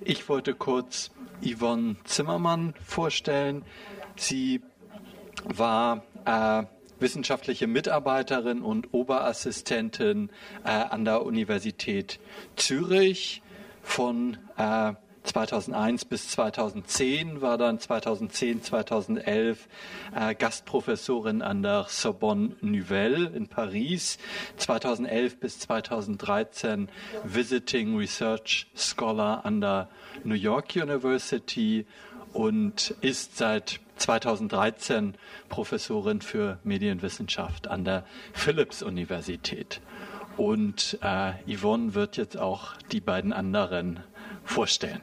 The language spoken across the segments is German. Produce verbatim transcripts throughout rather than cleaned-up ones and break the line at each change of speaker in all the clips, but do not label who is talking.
Ich wollte kurz Yvonne Zimmermann vorstellen. Sie war äh, wissenschaftliche Mitarbeiterin und Oberassistentin äh, an der Universität Zürich von äh, zweitausendeins bis zweitausendzehn, war dann zweitausendzehn, zweitausendelf äh, Gastprofessorin an der Sorbonne Nouvelle in Paris, zweitausendelf bis zweitausenddreizehn Visiting Research Scholar an der New York University und ist seit zweitausenddreizehn Professorin für Medienwissenschaft an der Philipps-Universität. Und äh, Yvonne wird jetzt auch die beiden anderen vorstellen.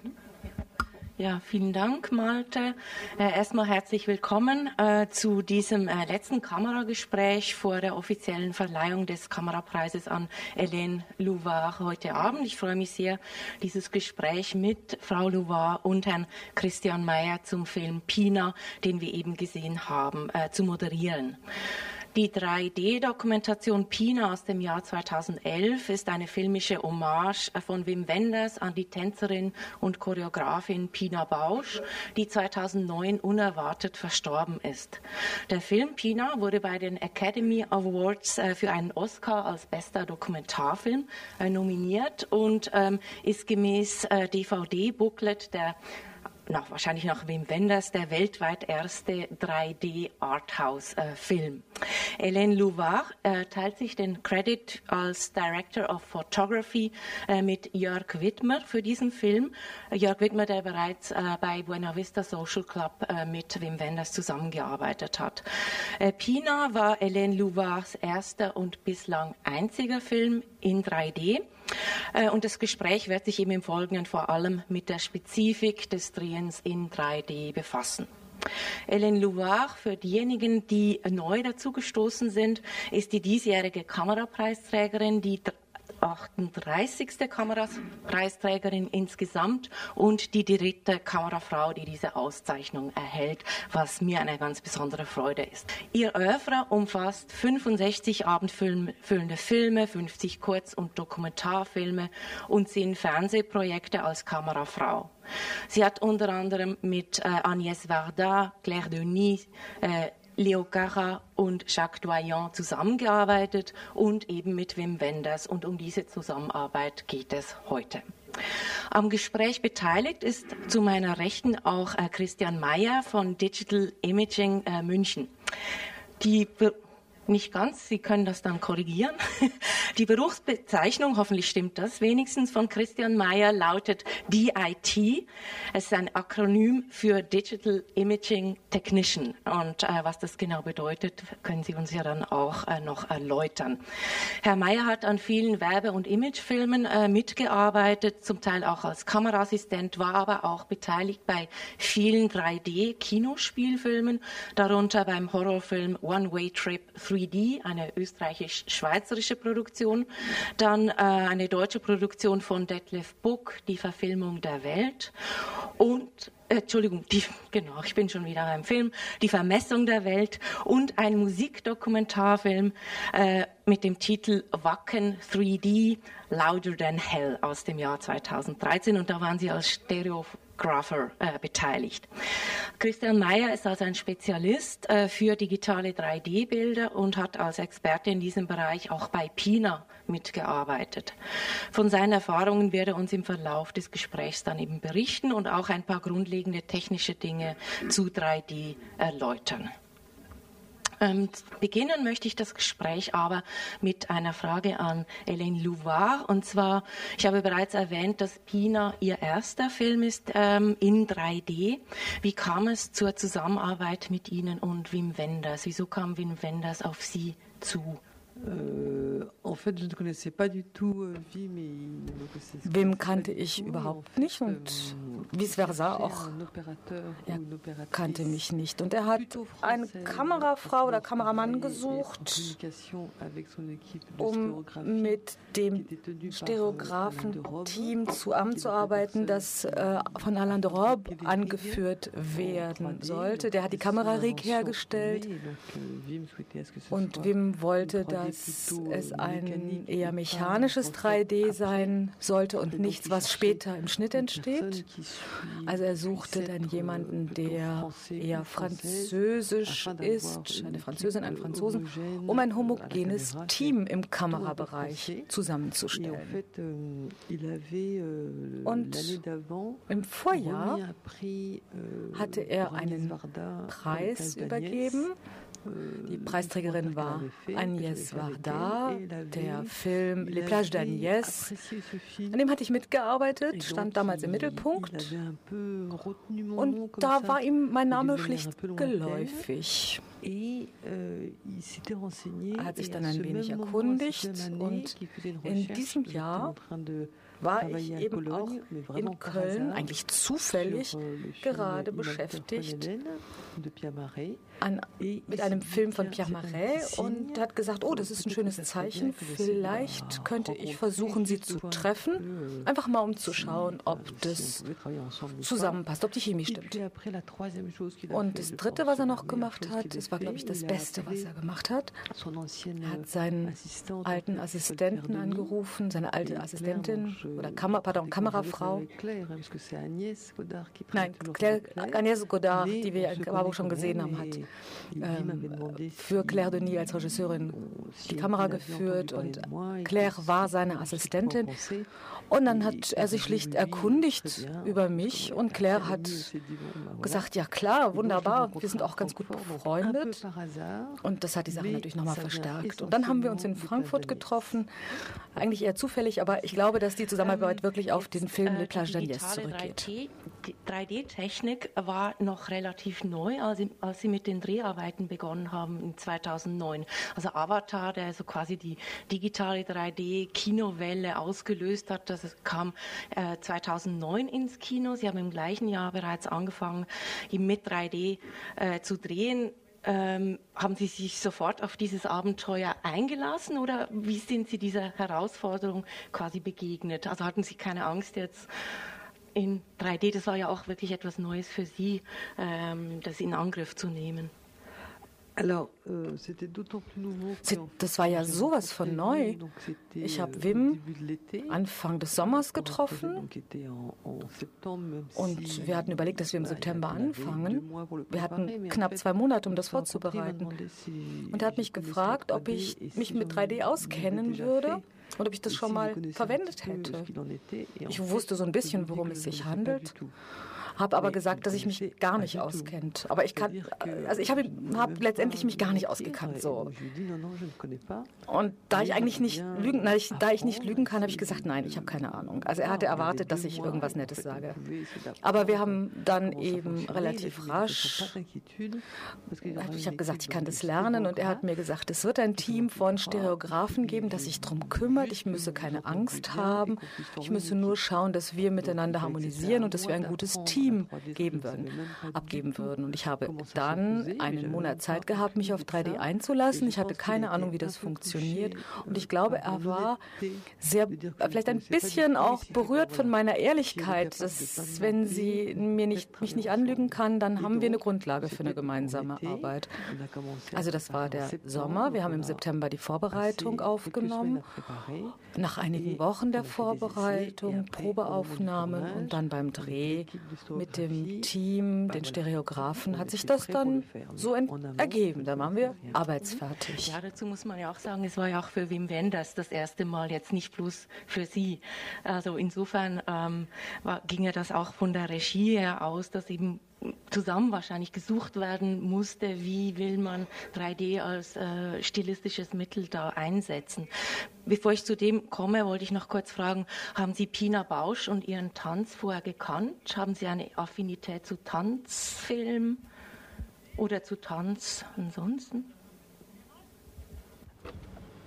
Ja, vielen Dank, Malte. Äh, erstmal herzlich willkommen äh, zu diesem äh, letzten Kameragespräch vor der offiziellen Verleihung des Kamerapreises an Hélène Louvard heute Abend. Ich freue mich sehr, dieses Gespräch mit Frau Louvard und Herrn Christian Meyer zum Film Pina, den wir eben gesehen haben, äh, zu moderieren. Die drei D-Dokumentation Pina aus dem Jahr zweitausendelf ist eine filmische Hommage von Wim Wenders an die Tänzerin und Choreografin Pina Bausch, die zweitausendneun unerwartet verstorben ist. Der Film Pina wurde bei den Academy Awards für einen Oscar als bester Dokumentarfilm nominiert und ist gemäß D V D-Booklet der Nach, wahrscheinlich nach Wim Wenders, der weltweit erste drei D-Arthouse-Film. Äh, Hélène Louvard äh, teilt sich den Credit als Director of Photography äh, mit Jörg Widmer für diesen Film. Äh, Jörg Widmer, der bereits äh, bei Buena Vista Social Club äh, mit Wim Wenders zusammengearbeitet hat. Äh, Pina war Hélène Louvards erster und bislang einziger Film in drei D. Und das Gespräch wird sich eben im Folgenden vor allem mit der Spezifik des Drehens in drei D befassen. Hélène Louvard, für diejenigen, die neu dazugestoßen sind, ist die diesjährige Kamerapreisträgerin, die achtunddreißigste Kamerapreisträgerin insgesamt und die dritte Kamerafrau, die diese Auszeichnung erhält, was mir eine ganz besondere Freude ist. Ihr Oeuvre umfasst fünfundsechzig abendfüllende Filme, fünfzig Kurz- und Dokumentarfilme und zehn Fernsehprojekte als Kamerafrau. Sie hat unter anderem mit äh, Agnès Varda, Claire Denis, äh, Leo Cara und Jacques Doyon zusammengearbeitet und eben mit Wim Wenders. Und um diese Zusammenarbeit geht es heute. Am Gespräch beteiligt ist zu meiner Rechten auch äh, Christian Meyer von Digital Imaging äh, München. Die Nicht ganz, Sie können das dann korrigieren. Die Berufsbezeichnung, hoffentlich stimmt das wenigstens, von Christian Meyer lautet D I T. Es ist ein Akronym für Digital Imaging Technician. Und äh, was das genau bedeutet, können Sie uns ja dann auch äh, noch erläutern. Herr Meyer hat an vielen Werbe- und Imagefilmen äh, mitgearbeitet, zum Teil auch als Kameraassistent, war aber auch beteiligt bei vielen drei D-Kinospielfilmen, darunter beim Horrorfilm One Way Trip drei D, eine österreichisch-schweizerische Produktion, dann äh, eine deutsche Produktion von Detlef Buck, die Verfilmung der Welt und äh, Entschuldigung, die, genau, ich bin schon wieder beim Film, die Vermessung der Welt und ein Musikdokumentarfilm äh, mit dem Titel Wacken drei D, Louder Than Hell aus dem Jahr zweitausenddreizehn und da waren sie als Stereo Grapher äh, beteiligt. Christian Meyer ist also ein Spezialist äh, für digitale drei D-Bilder und hat als Experte in diesem Bereich auch bei Pina mitgearbeitet. Von seinen Erfahrungen wird er uns im Verlauf des Gesprächs dann eben berichten und auch ein paar grundlegende technische Dinge zu drei D erläutern. Ähm, beginnen möchte ich das Gespräch aber mit einer Frage an Hélène Louvard. Und zwar, ich habe bereits erwähnt, dass Pina ihr erster Film ist ähm, in drei D. Wie kam es zur Zusammenarbeit mit Ihnen und Wim Wenders? Wieso kam Wim Wenders auf Sie zu?
Wim kannte ich überhaupt nicht und vice versa auch. Er kannte mich nicht. Und er hat eine Kamerafrau oder Kameramann gesucht, um mit dem Stereografen-Team zusammenzuarbeiten, das äh, von Alain de Robe angeführt werden sollte. Der hat die Kamera-Rig hergestellt und Wim wollte, dass es ein eher mechanisches drei D sein sollte und nichts, was später im Schnitt entsteht. Also er suchte dann jemanden, der eher französisch ist, eine Französin, einen Franzosen, um ein homogenes Team im Kamerabereich zusammenzustellen. Und im Vorjahr hatte er einen Preis übergeben. Die Preisträgerin war Agnès Varda, der Film Les Plages d'Agnès. An dem hatte ich mitgearbeitet, stand damals im Mittelpunkt. Und da war ihm mein Name schlicht geläufig. Er hat sich dann ein wenig erkundigt und in diesem Jahr war ich eben auch in Köln, eigentlich zufällig, gerade beschäftigt an, mit einem Film von Pierre Marais und hat gesagt, oh, das ist ein schönes Zeichen, vielleicht könnte ich versuchen, sie zu treffen, einfach mal um zu schauen, ob das zusammenpasst, ob die Chemie stimmt. Und das Dritte, was er noch gemacht hat, das war, glaube ich, das Beste, was er gemacht hat. Er hat seinen alten Assistenten angerufen, seine alte Assistentin, oder Kamer, pardon, Kamerafrau. Nein, Claire, Agnès Godard, die wir in Marburg schon gesehen haben, hat ähm, für Claire Denis als Regisseurin die Kamera geführt und Claire war seine Assistentin. Und dann hat er sich schlicht erkundigt über mich und Claire hat gesagt, ja klar, wunderbar, wir sind auch ganz gut befreundet. Und das hat die Sache natürlich nochmal verstärkt. Und dann haben wir uns in Frankfurt getroffen, eigentlich eher zufällig, aber ich glaube, dass die Zusammenarbeit wirklich auf den Film Les Plages d'Agnès zurückgeht.
Die drei D-Technik war noch relativ neu, als sie, als sie mit den Dreharbeiten begonnen haben in zweitausendneun. Also Avatar, der so quasi die digitale drei D-Kinowelle ausgelöst hat, das kam äh, zweitausendneun ins Kino. Sie haben im gleichen Jahr bereits angefangen, eben mit drei D äh, zu drehen. Ähm, haben Sie sich sofort auf dieses Abenteuer eingelassen oder wie sind Sie dieser Herausforderung quasi begegnet? Also hatten Sie keine Angst jetzt in drei D, das war ja auch wirklich etwas Neues für Sie, ähm, das in Angriff zu nehmen?
Das war ja sowas von neu. Ich habe Wim Anfang des Sommers getroffen und wir hatten überlegt, dass wir im September anfangen. Wir hatten knapp zwei Monate, um das vorzubereiten. Und er hat mich gefragt, ob ich mich mit drei D auskennen würde und ob ich das schon mal verwendet hätte. Ich wusste so ein bisschen, worum es sich handelt. Habe aber gesagt, dass ich mich gar nicht auskennt. Aber ich kann, also ich habe hab letztendlich mich gar nicht ausgekannt. So. Und da ich eigentlich nicht lügen, da ich, da ich nicht lügen kann, habe ich gesagt, nein, ich habe keine Ahnung. Also er hatte erwartet, dass ich irgendwas Nettes sage. Aber wir haben dann eben relativ rasch, ich habe gesagt, ich kann das lernen und er hat mir gesagt, es wird ein Team von Stereografen geben, das sich darum kümmert. Ich müsse keine Angst haben. Ich müsse nur schauen, dass wir miteinander harmonisieren und dass wir ein gutes Team geben würden, abgeben würden. Und ich habe dann einen Monat Zeit gehabt, mich auf drei D einzulassen. Ich hatte keine Ahnung, wie das funktioniert. Und ich glaube, er war sehr, vielleicht ein bisschen auch berührt von meiner Ehrlichkeit, dass wenn sie mir nicht, mich nicht anlügen kann, dann haben wir eine Grundlage für eine gemeinsame Arbeit. Also das war der Sommer. Wir haben im September die Vorbereitung aufgenommen. Nach einigen Wochen der Vorbereitung, Probeaufnahme und dann beim Dreh mit dem Team, den Stereografen, hat sich das dann so ergeben. Da waren wir arbeitsfertig.
Ja, dazu muss man ja auch sagen, es war ja auch für Wim Wenders das erste Mal, jetzt nicht bloß für Sie. Also insofern ähm, war, ging ja das auch von der Regie her aus, dass eben zusammen wahrscheinlich gesucht werden musste, wie will man drei D als äh, stilistisches Mittel da einsetzen. Bevor ich zu dem komme, wollte ich noch kurz fragen, haben Sie Pina Bausch und ihren Tanz vorher gekannt? Haben Sie eine Affinität zu Tanzfilm oder zu Tanz ansonsten?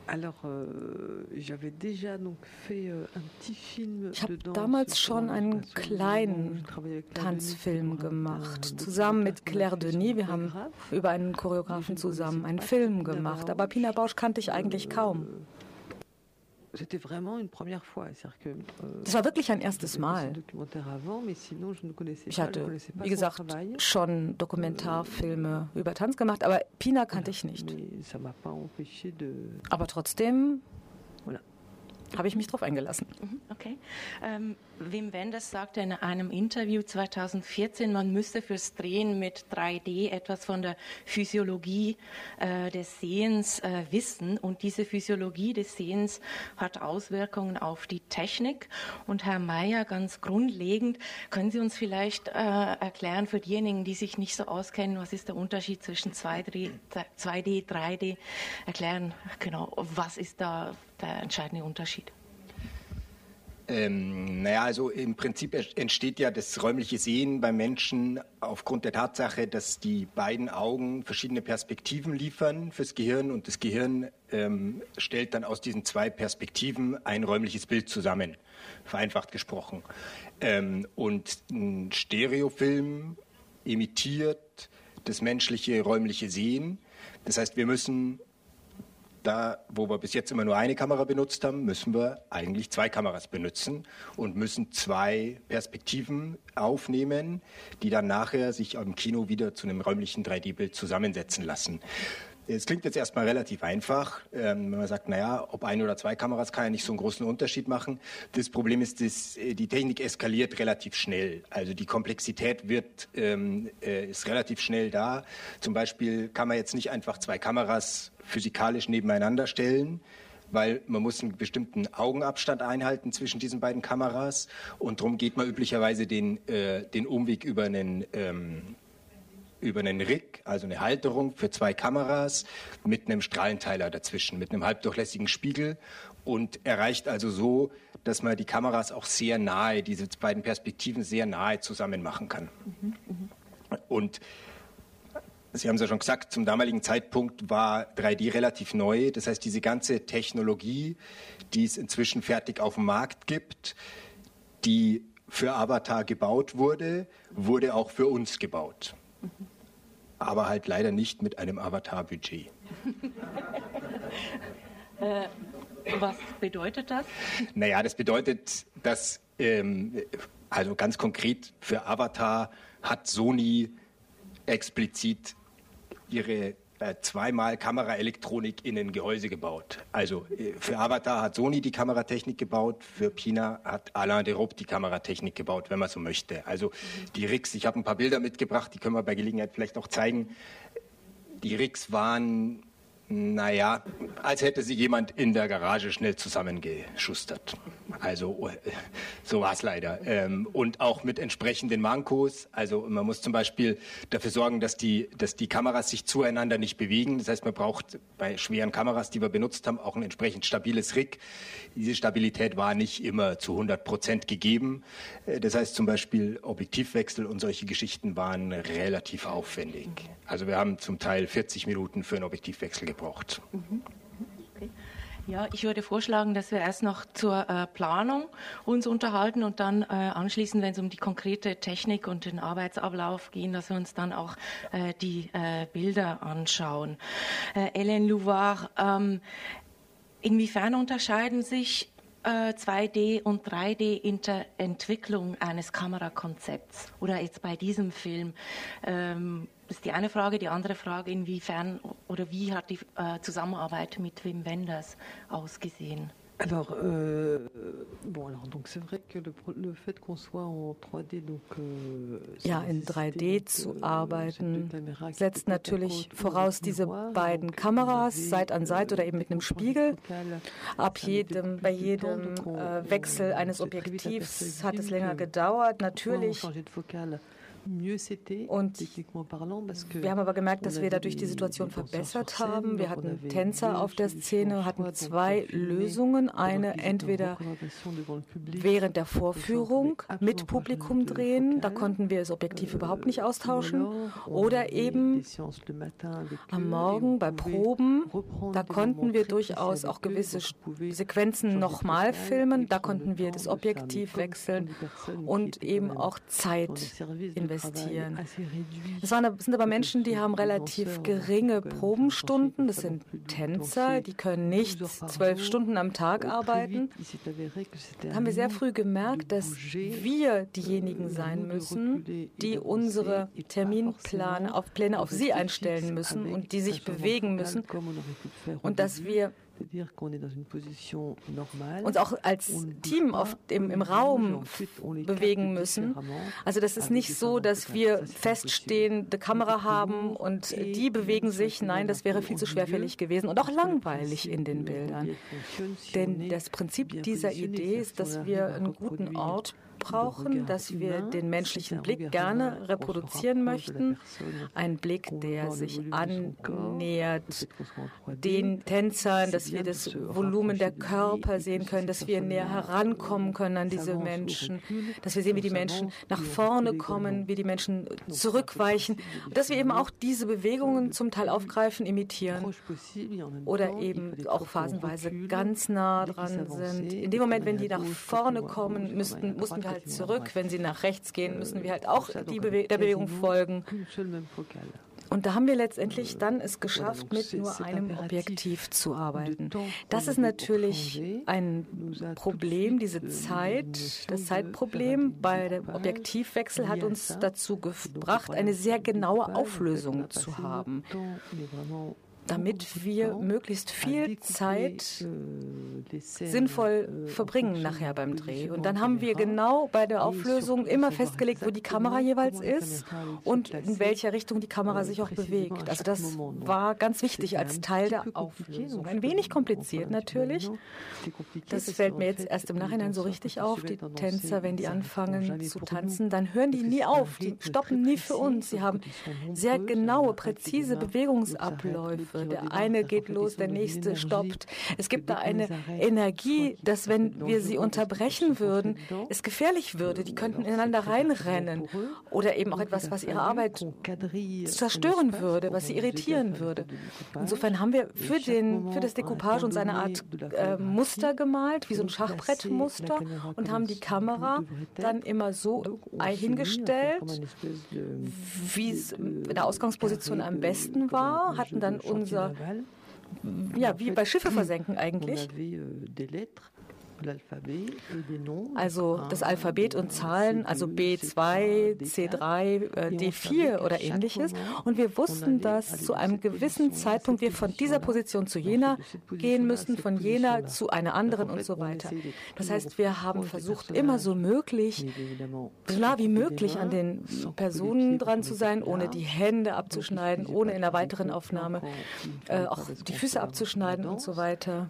Ich habe damals schon einen kleinen Tanzfilm gemacht, zusammen mit Claire Denis. Wir haben über einen Choreografen zusammen einen Film gemacht, aber Pina Bausch kannte ich eigentlich kaum. Das war wirklich ein erstes Mal. Ich hatte, wie gesagt, schon Dokumentarfilme über Tanz gemacht, aber Pina kannte ich nicht. Aber trotzdem habe ich mich drauf eingelassen.
Okay. Ähm, Wim Wenders sagte in einem Interview zweitausendvierzehn, man müsste fürs Drehen mit drei D etwas von der Physiologie äh, des Sehens äh, wissen. Und diese Physiologie des Sehens hat Auswirkungen auf die Technik. Und Herr Meyer, ganz grundlegend, können Sie uns vielleicht äh, erklären für diejenigen, die sich nicht so auskennen, was ist der Unterschied zwischen zwei D, drei D? Erklären, genau, was ist da der entscheidende Unterschied?
Ähm, naja, also im Prinzip entsteht ja das räumliche Sehen beim Menschen aufgrund der Tatsache, dass die beiden Augen verschiedene Perspektiven liefern fürs Gehirn und das Gehirn ähm, stellt dann aus diesen zwei Perspektiven ein räumliches Bild zusammen, vereinfacht gesprochen. Ähm, und ein Stereofilm imitiert das menschliche räumliche Sehen. Das heißt, wir müssen da, wo wir bis jetzt immer nur eine Kamera benutzt haben, müssen wir eigentlich zwei Kameras benutzen und müssen zwei Perspektiven aufnehmen, die dann nachher sich im Kino wieder zu einem räumlichen drei D-Bild zusammensetzen lassen. Es klingt jetzt erstmal relativ einfach, ähm, wenn man sagt, naja, ob ein oder zwei Kameras kann ja nicht so einen großen Unterschied machen. Das Problem ist, dass die Technik eskaliert relativ schnell. Also die Komplexität wird, ähm, äh, ist relativ schnell da. Zum Beispiel kann man jetzt nicht einfach zwei Kameras physikalisch nebeneinander stellen, weil man muss einen bestimmten Augenabstand einhalten zwischen diesen beiden Kameras und darum geht man üblicherweise den, äh, den Umweg über einen ähm, über einen Rig, also eine Halterung für zwei Kameras mit einem Strahlenteiler dazwischen, mit einem halbdurchlässigen Spiegel und erreicht also so, dass man die Kameras auch sehr nahe, diese beiden Perspektiven sehr nahe zusammen machen kann. Mhm, mh. Und Sie haben es ja schon gesagt, zum damaligen Zeitpunkt war drei D relativ neu. Das heißt, diese ganze Technologie, die es inzwischen fertig auf dem Markt gibt, die für Avatar gebaut wurde, wurde auch für uns gebaut. Mhm. Aber halt leider nicht mit einem Avatar-Budget.
äh, was bedeutet das?
Naja, das bedeutet, dass, ähm, also ganz konkret für Avatar hat Sony explizit ihre äh, zweimal Kameraelektronik in ein Gehäuse gebaut. Also äh, für Avatar hat Sony die Kameratechnik gebaut, für Pina hat Alain Derobe die Kameratechnik gebaut, wenn man so möchte. Also mhm. die Rigs, ich habe ein paar Bilder mitgebracht, die können wir bei Gelegenheit vielleicht auch zeigen. Die Rigs waren, naja, als hätte sie jemand in der Garage schnell zusammengeschustert. Also so war es leider. Ähm, und auch mit entsprechenden Mankos. Also man muss zum Beispiel dafür sorgen, dass die, dass die Kameras sich zueinander nicht bewegen. Das heißt, man braucht bei schweren Kameras, die wir benutzt haben, auch ein entsprechend stabiles Rig. Diese Stabilität war nicht immer zu hundert Prozent gegeben. Das heißt zum Beispiel Objektivwechsel und solche Geschichten waren relativ aufwendig. Also wir haben zum Teil vierzig Minuten für einen Objektivwechsel gebraucht.
Mhm. Okay. Ja, ich würde vorschlagen, dass wir erst noch zur äh, Planung uns unterhalten und dann äh, anschließend, wenn es um die konkrete Technik und den Arbeitsablauf geht, dass wir uns dann auch äh, die äh, Bilder anschauen. Äh, Hélène Louvard, ähm, inwiefern unterscheiden sich äh, zwei D und drei D in der Entwicklung eines Kamerakonzepts oder jetzt bei diesem Film? Ähm, Das ist die eine Frage. Die andere Frage, inwiefern oder wie hat die äh, Zusammenarbeit mit Wim Wenders ausgesehen?
Alors, euh, bon, alors donc c'est vrai que le, le fait qu'on soit en drei D, donc euh,
ja, in drei D zu arbeiten, setzt natürlich voraus diese beiden Kameras, Seite an Seite oder eben mit einem Spiegel. Ab jedem, bei jedem äh, Wechsel eines Objektivs hat es länger gedauert. Natürlich Und wir haben aber gemerkt, dass wir dadurch die Situation verbessert haben. Wir hatten Tänzer auf der Szene, hatten zwei Lösungen. Eine entweder während der Vorführung mit Publikum drehen, da konnten wir das Objektiv überhaupt nicht austauschen. Oder eben am Morgen bei Proben, da konnten wir durchaus auch gewisse Sequenzen nochmal filmen. Da konnten wir das Objektiv wechseln und eben auch Zeit investieren. Es waren, sind aber Menschen, die haben relativ geringe Probenstunden. Das sind Tänzer, die können nicht zwölf Stunden am Tag arbeiten. Da haben wir sehr früh gemerkt, dass wir diejenigen sein müssen, die unsere Terminpläne auf, Pläne auf sie einstellen müssen und die sich bewegen müssen und dass wir uns auch als Team auf dem, im Raum bewegen müssen. Also das ist nicht so, dass wir feststehende Kamera haben und die bewegen sich. Nein, das wäre viel zu schwerfällig gewesen und auch langweilig in den Bildern. Denn das Prinzip dieser Idee ist, dass wir einen guten Ort brauchen, dass wir den menschlichen Blick gerne reproduzieren möchten. Ein Blick, der sich annähert den Tänzern, dass wir das Volumen der Körper sehen können, dass wir näher herankommen können an diese Menschen, dass wir sehen, wie die Menschen nach vorne kommen, wie die Menschen zurückweichen, und dass wir eben auch diese Bewegungen zum Teil aufgreifen, imitieren oder eben auch phasenweise ganz nah dran sind. In dem Moment, wenn die nach vorne kommen, müssten, mussten wir halt zurück. Wenn sie nach rechts gehen, müssen wir halt auch die Bewe- der Bewegung folgen. Und da haben wir letztendlich dann es geschafft, mit nur einem Objektiv zu arbeiten. Das ist natürlich ein Problem, diese Zeit, das Zeitproblem bei dem Objektivwechsel hat uns dazu gebracht, eine sehr genaue Auflösung zu haben, damit wir möglichst viel Zeit sinnvoll verbringen nachher beim Dreh. Und dann haben wir genau bei der Auflösung immer festgelegt, wo die Kamera jeweils ist und in welcher Richtung die Kamera sich auch bewegt. Also das war ganz wichtig als Teil der Auflösung. Ein wenig kompliziert natürlich. Das fällt mir jetzt erst im Nachhinein so richtig auf. Die Tänzer, wenn die anfangen zu tanzen, dann hören die nie auf. Die stoppen nie für uns. Sie haben sehr genaue, präzise Bewegungsabläufe. Der eine geht los, der nächste stoppt. Es gibt da eine Energie, dass wenn wir sie unterbrechen würden, es gefährlich würde. Die könnten ineinander reinrennen oder eben auch etwas, was ihre Arbeit zerstören würde, was sie irritieren würde. Insofern haben wir für, den, für das Decoupage uns eine Art äh, Muster gemalt, wie so ein Schachbrettmuster, und haben die Kamera dann immer so hingestellt, wie es in der Ausgangsposition am besten war, hatten dann unser, ja, wie bei Schiffe versenken eigentlich. Also das Alphabet und Zahlen, also B zwei, C drei, D vier oder ähnliches. Und wir wussten, dass zu einem gewissen Zeitpunkt wir von dieser Position zu jener gehen müssten, von jener zu einer anderen und so weiter. Das heißt, wir haben versucht, immer so möglich, so nah wie möglich an den Personen dran zu sein, ohne die Hände abzuschneiden, ohne in der weiteren Aufnahme äh, auch die Füße abzuschneiden und so weiter.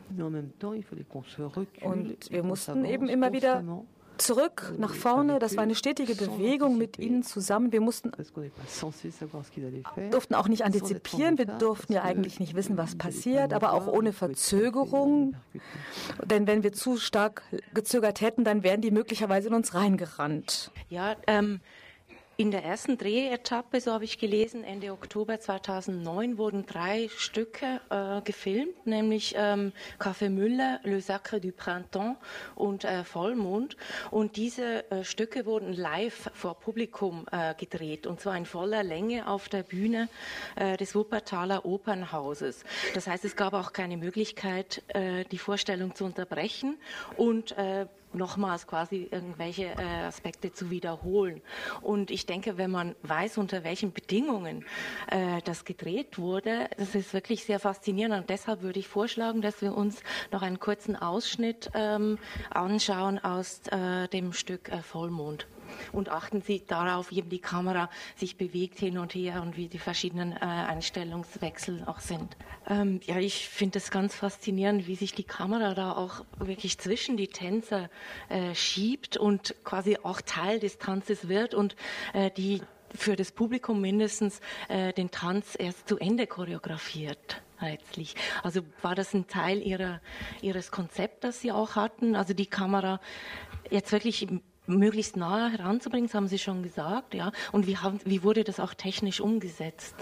Und wir mussten eben immer wieder zurück, nach vorne. Das war eine stetige Bewegung mit ihnen zusammen. Wir mussten, durften auch nicht antizipieren. Wir durften ja eigentlich nicht wissen, was passiert, aber auch ohne Verzögerung. Denn wenn wir zu stark gezögert hätten, dann wären die möglicherweise in uns reingerannt.
Ja, ähm, in der ersten Drehetappe, so habe ich gelesen, Ende Oktober zweitausendneun wurden drei Stücke äh, gefilmt, nämlich ähm, Café Müller, Le Sacre du Printemps und äh, Vollmond. Und diese äh, Stücke wurden live vor Publikum äh, gedreht, und zwar in voller Länge auf der Bühne äh, des Wuppertaler Opernhauses. Das heißt, es gab auch keine Möglichkeit, äh, die Vorstellung zu unterbrechen und äh, nochmals quasi irgendwelche äh, Aspekte zu wiederholen. Und ich denke, wenn man weiß, unter welchen Bedingungen äh, das gedreht wurde, das ist wirklich sehr faszinierend. Und deshalb würde ich vorschlagen, dass wir uns noch einen kurzen Ausschnitt ähm, anschauen aus äh, dem Stück äh, Vollmond. Und achten Sie darauf, wie die Kamera sich bewegt hin und her und wie die verschiedenen äh, Einstellungswechsel auch sind. Ähm, ja, ich finde es ganz faszinierend, wie sich die Kamera da auch wirklich zwischen die Tänzer äh, schiebt und quasi auch Teil des Tanzes wird und äh, die für das Publikum mindestens äh, den Tanz erst zu Ende choreografiert. Letztlich. Also war das ein Teil ihrer, Ihres Konzepts, das Sie auch hatten? Also die Kamera jetzt wirklich möglichst nahe heranzubringen, das haben Sie schon gesagt, ja. Und wie, haben, wie wurde das auch technisch umgesetzt?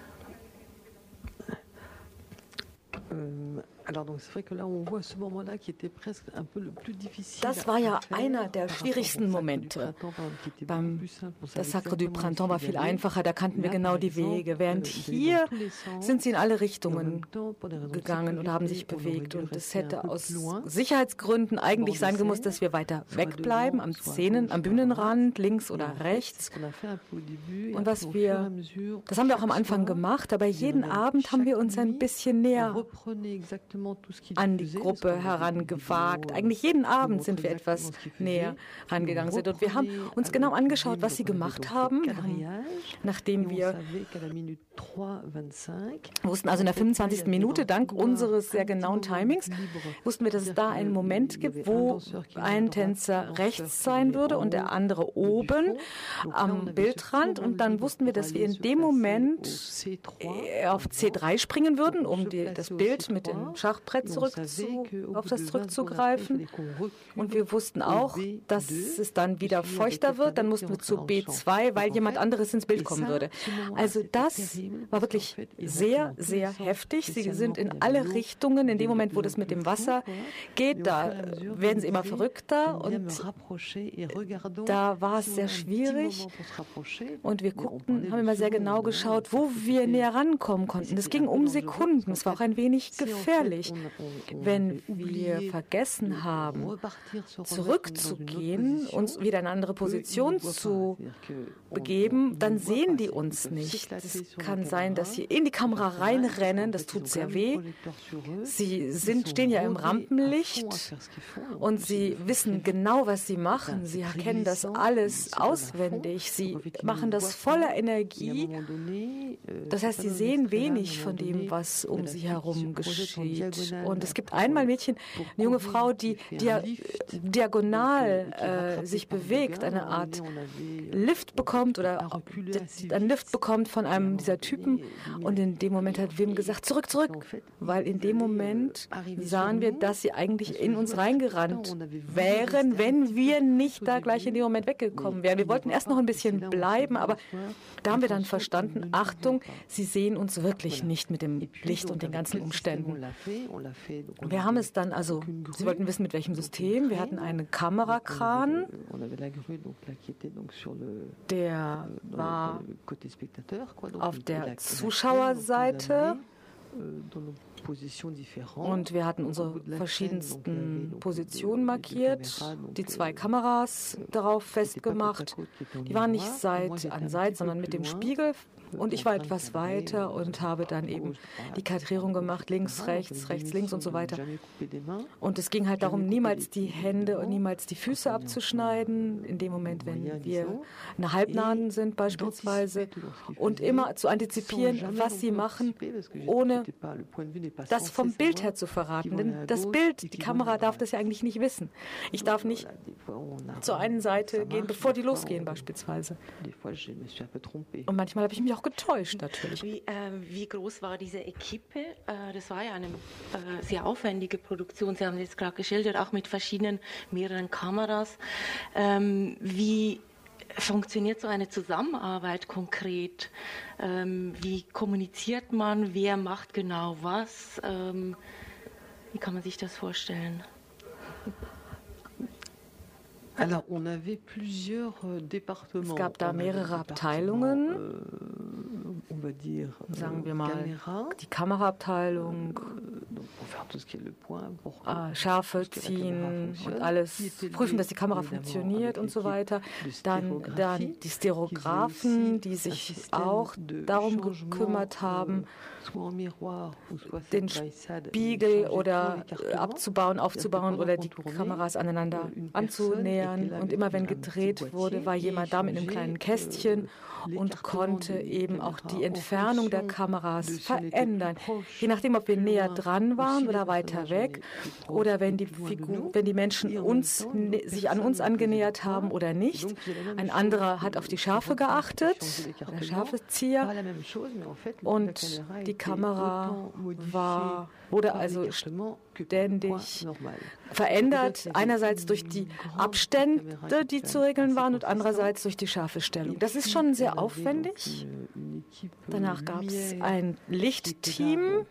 Das war ja einer der schwierigsten Momente. Beim, das Sacre du Printemps war viel einfacher, da kannten wir genau die Wege. Während hier sind sie in alle Richtungen gegangen und haben sich bewegt. Und es hätte aus Sicherheitsgründen eigentlich sein gemusst, dass wir weiter wegbleiben, am Szenen, am Bühnenrand, links oder rechts. Und was wir, das haben wir auch am Anfang gemacht, aber jeden Abend haben wir uns ein bisschen näher an die Gruppe herangewagt. Eigentlich jeden Abend sind wir etwas näher rangegangen sind. Und wir haben uns genau angeschaut, was sie gemacht haben. Wir haben nachdem wir wussten, also in der fünfundzwanzigsten Minute, dank unseres sehr genauen Timings, wussten wir, dass es da einen Moment gibt, wo ein Tänzer rechts sein würde und der andere oben am Bildrand. Und dann wussten wir, dass wir in dem Moment auf C drei springen würden, um die, das Bild mit dem Schachbrett zurück zu, auf das zurückzugreifen. Und wir wussten auch, dass es dann wieder feuchter wird. Dann mussten wir zu B zwei, weil jemand anderes ins Bild kommen würde. Also das war wirklich sehr, sehr heftig. Sie sind in alle Richtungen. In dem Moment, wo das mit dem Wasser geht, da werden sie immer verrückter. Und da war es sehr schwierig. Und wir guckten, haben immer sehr genau geschaut, wo wir näher rankommen konnten. Es ging um Sekunden. Es war auch ein wenig gefährlich. Wenn wir vergessen haben, zurückzugehen, uns wieder in eine andere Position zu begeben, dann sehen die uns nicht. Es kann sein, dass sie in die Kamera reinrennen, das tut sehr weh. Sie sind, stehen ja im Rampenlicht und sie wissen genau, was sie machen. Sie kennen das alles auswendig. Sie machen das voller Energie. Das heißt, sie sehen wenig von dem, was um sie herum geschieht. Und es gibt einmal Mädchen, eine junge Frau, die dia diagonal äh, sich bewegt, eine Art Lift bekommt oder einen Lift bekommt von einem dieser Typen. Und in dem Moment hat Wim gesagt, zurück, zurück. Weil in dem Moment sahen wir, dass sie eigentlich in uns reingerannt wären, wenn wir nicht da gleich in dem Moment weggekommen wären. Wir wollten erst noch ein bisschen bleiben, aber da haben wir dann verstanden, Achtung, sie sehen uns wirklich nicht mit dem Licht und den ganzen Umständen. Wir haben es dann, also, Sie wollten wissen, mit welchem System. Wir hatten einen Kamerakran, der war auf der Zuschauerseite. Und wir hatten unsere verschiedensten Positionen markiert, die zwei Kameras darauf festgemacht. Die waren nicht Seite an Seite, sondern mit dem Spiegel. Und ich war etwas weiter und habe dann eben die Kadrierung gemacht, links, rechts, rechts, links und so weiter. Und es ging halt darum, niemals die Hände und niemals die Füße abzuschneiden, in dem Moment, wenn wir eine Halbnahen sind beispielsweise. Und immer zu antizipieren, was sie machen, ohne das vom Bild her zu verraten. Denn das Bild, die Kamera darf das ja eigentlich nicht wissen. Ich darf nicht zur einen Seite gehen, bevor die losgehen beispielsweise. Und manchmal habe ich mich auch getäuscht natürlich.
Wie, äh, wie groß war diese Equipe? Äh, das war ja eine äh, sehr aufwendige Produktion. Sie haben jetzt gerade geschildert, auch mit verschiedenen, mehreren Kameras. Ähm, wie funktioniert so eine Zusammenarbeit konkret? Ähm, wie kommuniziert man? Wer macht genau was? Ähm, wie kann man sich das vorstellen?
Es gab da mehrere Abteilungen, sagen wir mal die Kameraabteilung, äh, Schärfe ziehen und alles, prüfen, dass die Kamera funktioniert und so weiter. Dann, dann die Stereografen, die sich auch darum gekümmert haben, den Spiegel oder abzubauen, aufzubauen oder die Kameras aneinander anzunähern. Und immer wenn gedreht wurde, war jemand da mit einem kleinen Kästchen und konnte eben auch die Entfernung der Kameras verändern. Je nachdem, ob wir näher dran waren waren oder weiter weg oder wenn die, Figur, wenn die Menschen uns, sich an uns angenähert haben oder nicht. Ein anderer hat auf die Schafe geachtet, der Schafezieher, und die Kamera war, wurde also ständig verändert, einerseits durch die Abstände, die zu regeln waren, und andererseits durch die scharfe Stellung. Das ist schon sehr aufwendig. Danach gab es ein Lichtteam.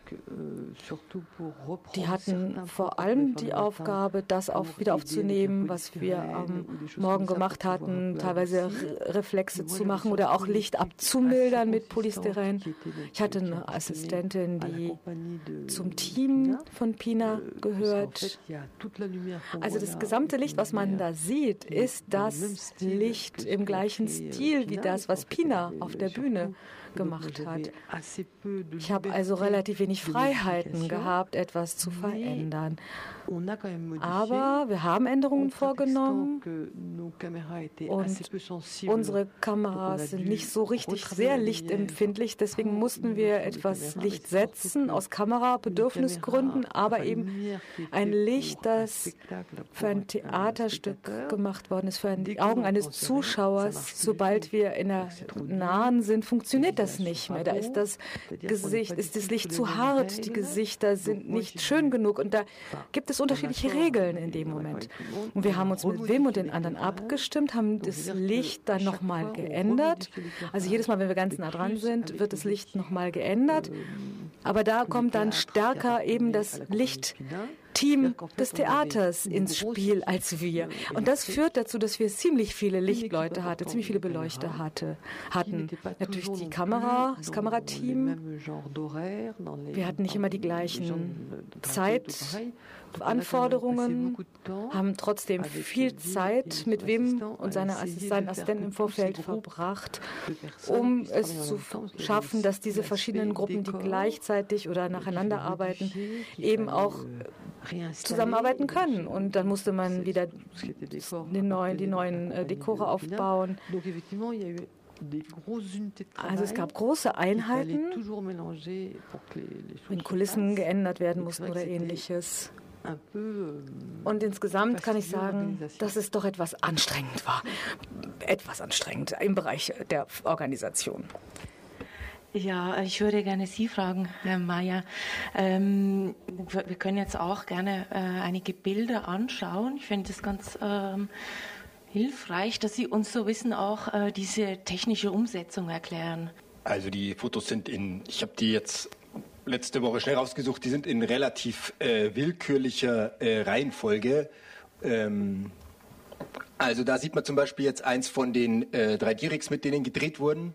Die hatten vor allem die Aufgabe, das auf, wieder aufzunehmen, was wir am Morgen gemacht hatten, teilweise Reflexe zu machen oder auch Licht abzumildern mit Polystyren. Ich hatte eine Assistentin, die zum Team von Pina gehört. Also das gesamte Licht, was man da sieht, ist das Licht im gleichen Stil wie das, was Pina auf der Bühne gemacht hat. Ich habe also relativ wenig Freiheiten gehabt, etwas zu verändern. Aber wir haben Änderungen vorgenommen und unsere Kameras sind nicht so richtig sehr lichtempfindlich, deswegen mussten wir etwas Licht setzen aus Kamerabedürfnisgründen, aber eben ein Licht, das für ein Theaterstück gemacht worden ist, für die Augen eines Zuschauers. Sobald wir in der Nahen sind, funktioniert das nicht mehr. Da ist das Gesicht, ist das Licht zu hart, die Gesichter sind nicht schön genug, und da gibt es unterschiedliche Regeln in dem Moment. Und wir haben uns mit Wim und den anderen abgestimmt, haben das Licht dann nochmal geändert. Also jedes Mal, wenn wir ganz nah dran sind, wird das Licht nochmal geändert. Aber da kommt dann stärker eben das Lichtteam des Theaters ins Spiel als wir. Und das führt dazu, dass wir ziemlich viele Lichtleute hatten, ziemlich viele Beleuchter hatte, hatten. Natürlich die Kamera, das Kamerateam. Wir hatten nicht immer die gleichen Zeitanforderungen, haben trotzdem viel Zeit mit Wim und seiner Assist- seinen Assistenten im Vorfeld verbracht, um es zu schaffen, dass diese verschiedenen Gruppen, die gleichzeitig oder nacheinander arbeiten, eben auch zusammenarbeiten können. Und dann musste man wieder die neuen, die neuen äh, Dekore aufbauen. Also es gab große Einheiten, wenn Kulissen geändert werden mussten oder Ähnliches. Und insgesamt kann ich sagen, dass es doch etwas anstrengend war. Etwas anstrengend im Bereich der Organisation.
Ja, ich würde gerne Sie fragen, Herr Meyer. Ähm, wir können jetzt auch gerne äh, einige Bilder anschauen. Ich finde es ganz ähm, hilfreich, dass Sie uns so ein bisschen auch äh, diese technische Umsetzung erklären.
Also die Fotos sind in, ich habe die jetzt letzte Woche schnell rausgesucht, die sind in relativ äh, willkürlicher äh, Reihenfolge. Ähm, also da sieht man zum Beispiel jetzt eins von den äh, drei D-Rigs, mit denen gedreht wurden.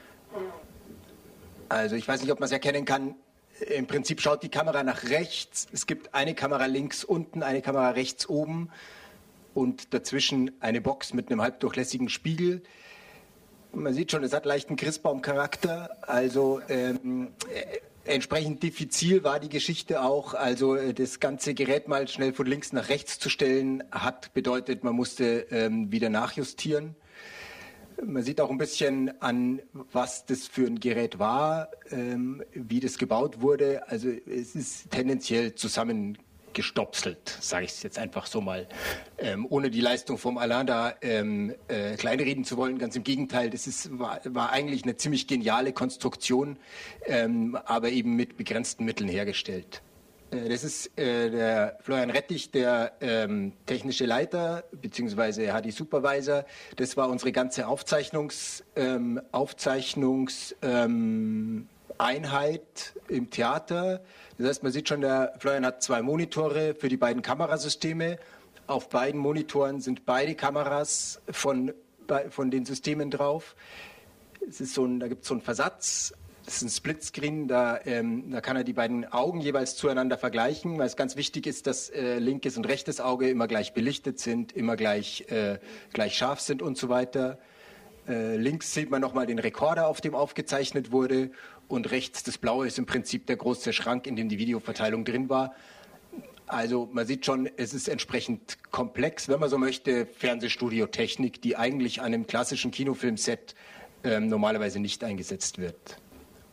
Also ich weiß nicht, ob man es erkennen kann. Im Prinzip schaut die Kamera nach rechts. Es gibt eine Kamera links unten, eine Kamera rechts oben und dazwischen eine Box mit einem halbdurchlässigen Spiegel. Man sieht schon, es hat leichten Christbaum-Charakter. Also ähm, äh, entsprechend diffizil war die Geschichte auch. Also äh, das ganze Gerät mal schnell von links nach rechts zu stellen, hat bedeutet, man musste ähm, wieder nachjustieren. Man sieht auch ein bisschen an, was das für ein Gerät war, ähm, wie das gebaut wurde. Also es ist tendenziell zusammengestopselt, sage ich es jetzt einfach so mal, ähm, ohne die Leistung vom Alain da ähm, äh, kleinreden zu wollen. Ganz im Gegenteil, das ist, war, war eigentlich eine ziemlich geniale Konstruktion, ähm, aber eben mit begrenzten Mitteln hergestellt. Das ist äh, der Florian Rettich, der ähm, technische Leiter, beziehungsweise er hat die Supervisor. Das war unsere ganze Aufzeichnungs, ähm, Aufzeichnungs, ähm, Einheit im Theater. Das heißt, man sieht schon, der Florian hat zwei Monitore für die beiden Kamerasysteme. Auf beiden Monitoren sind beide Kameras von, von den Systemen drauf. Es ist so ein, da gibt es so einen Versatz. Das ist ein Splitscreen, da, ähm, da kann er die beiden Augen jeweils zueinander vergleichen, weil es ganz wichtig ist, dass äh, linkes und rechtes Auge immer gleich belichtet sind, immer gleich, äh, gleich scharf sind und so weiter. Äh, links sieht man nochmal den Rekorder, auf dem aufgezeichnet wurde, und rechts das Blaue ist im Prinzip der große Schrank, in dem die Videoverteilung drin war. Also man sieht schon, es ist entsprechend komplex, wenn man so möchte, Fernsehstudiotechnik, die eigentlich an einem klassischen Kinofilmset äh, normalerweise nicht eingesetzt wird.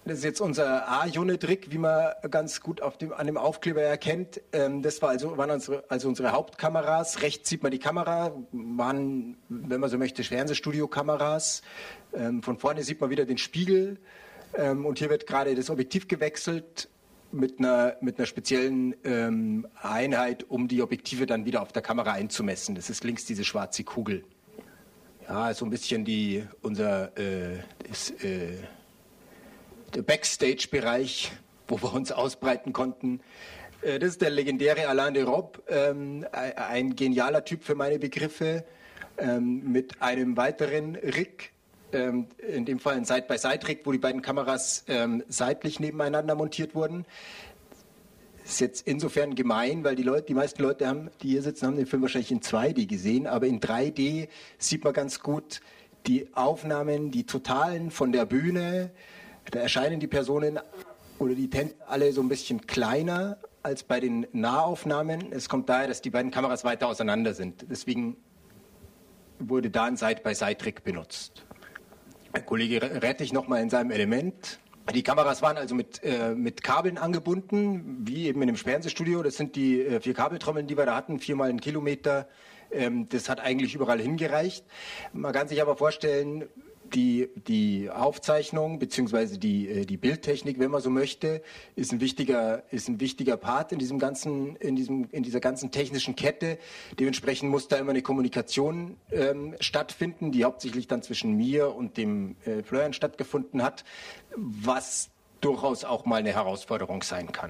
Das ist jetzt unser A-Unit-Rig, wie man ganz gut auf dem, an dem Aufkleber erkennt. Ähm, das war also, waren unsere, also unsere Hauptkameras. Rechts sieht man die Kamera, waren, wenn man so möchte, Fernsehstudio-Kameras. Ähm, von vorne sieht man wieder den Spiegel. Ähm, und hier wird gerade das Objektiv gewechselt mit einer, mit einer speziellen ähm, Einheit, um die Objektive dann wieder auf der Kamera einzumessen. Das ist links diese schwarze Kugel. Ja, so ein bisschen die, unser, äh, das, äh, der Backstage-Bereich, wo wir uns ausbreiten konnten. Das ist der legendäre Alain de Rob, ähm, ein genialer Typ für meine Begriffe, ähm, mit einem weiteren Rig, ähm, in dem Fall ein Side-by-Side-Rig, wo die beiden Kameras ähm, seitlich nebeneinander montiert wurden. Das ist jetzt insofern gemein, weil die Leute, die meisten Leute, haben, die hier sitzen, haben den Film wahrscheinlich in zwei D gesehen, aber in drei D sieht man ganz gut die Aufnahmen, die totalen von der Bühne. Da erscheinen die Personen oder die Tänzer alle so ein bisschen kleiner als bei den Nahaufnahmen. Es kommt daher, dass die beiden Kameras weiter auseinander sind. Deswegen wurde da ein Side-by-Side-Rig benutzt. Der Kollege Rettich nochmal in seinem Element. Die Kameras waren also mit, äh, mit Kabeln angebunden, wie eben in einem Fernsehstudio. Das sind die äh, vier Kabeltrommeln, die wir da hatten, viermal einen Kilometer. Ähm, das hat eigentlich überall hingereicht. Man kann sich aber vorstellen, Die, die Aufzeichnung bzw. die, die Bildtechnik, wenn man so möchte, ist ein wichtiger, ist ein wichtiger Part in, diesem ganzen, in, diesem, in dieser ganzen technischen Kette. Dementsprechend muss da immer eine Kommunikation ähm, stattfinden, die hauptsächlich dann zwischen mir und dem äh, Florian stattgefunden hat, was durchaus auch mal eine Herausforderung sein kann.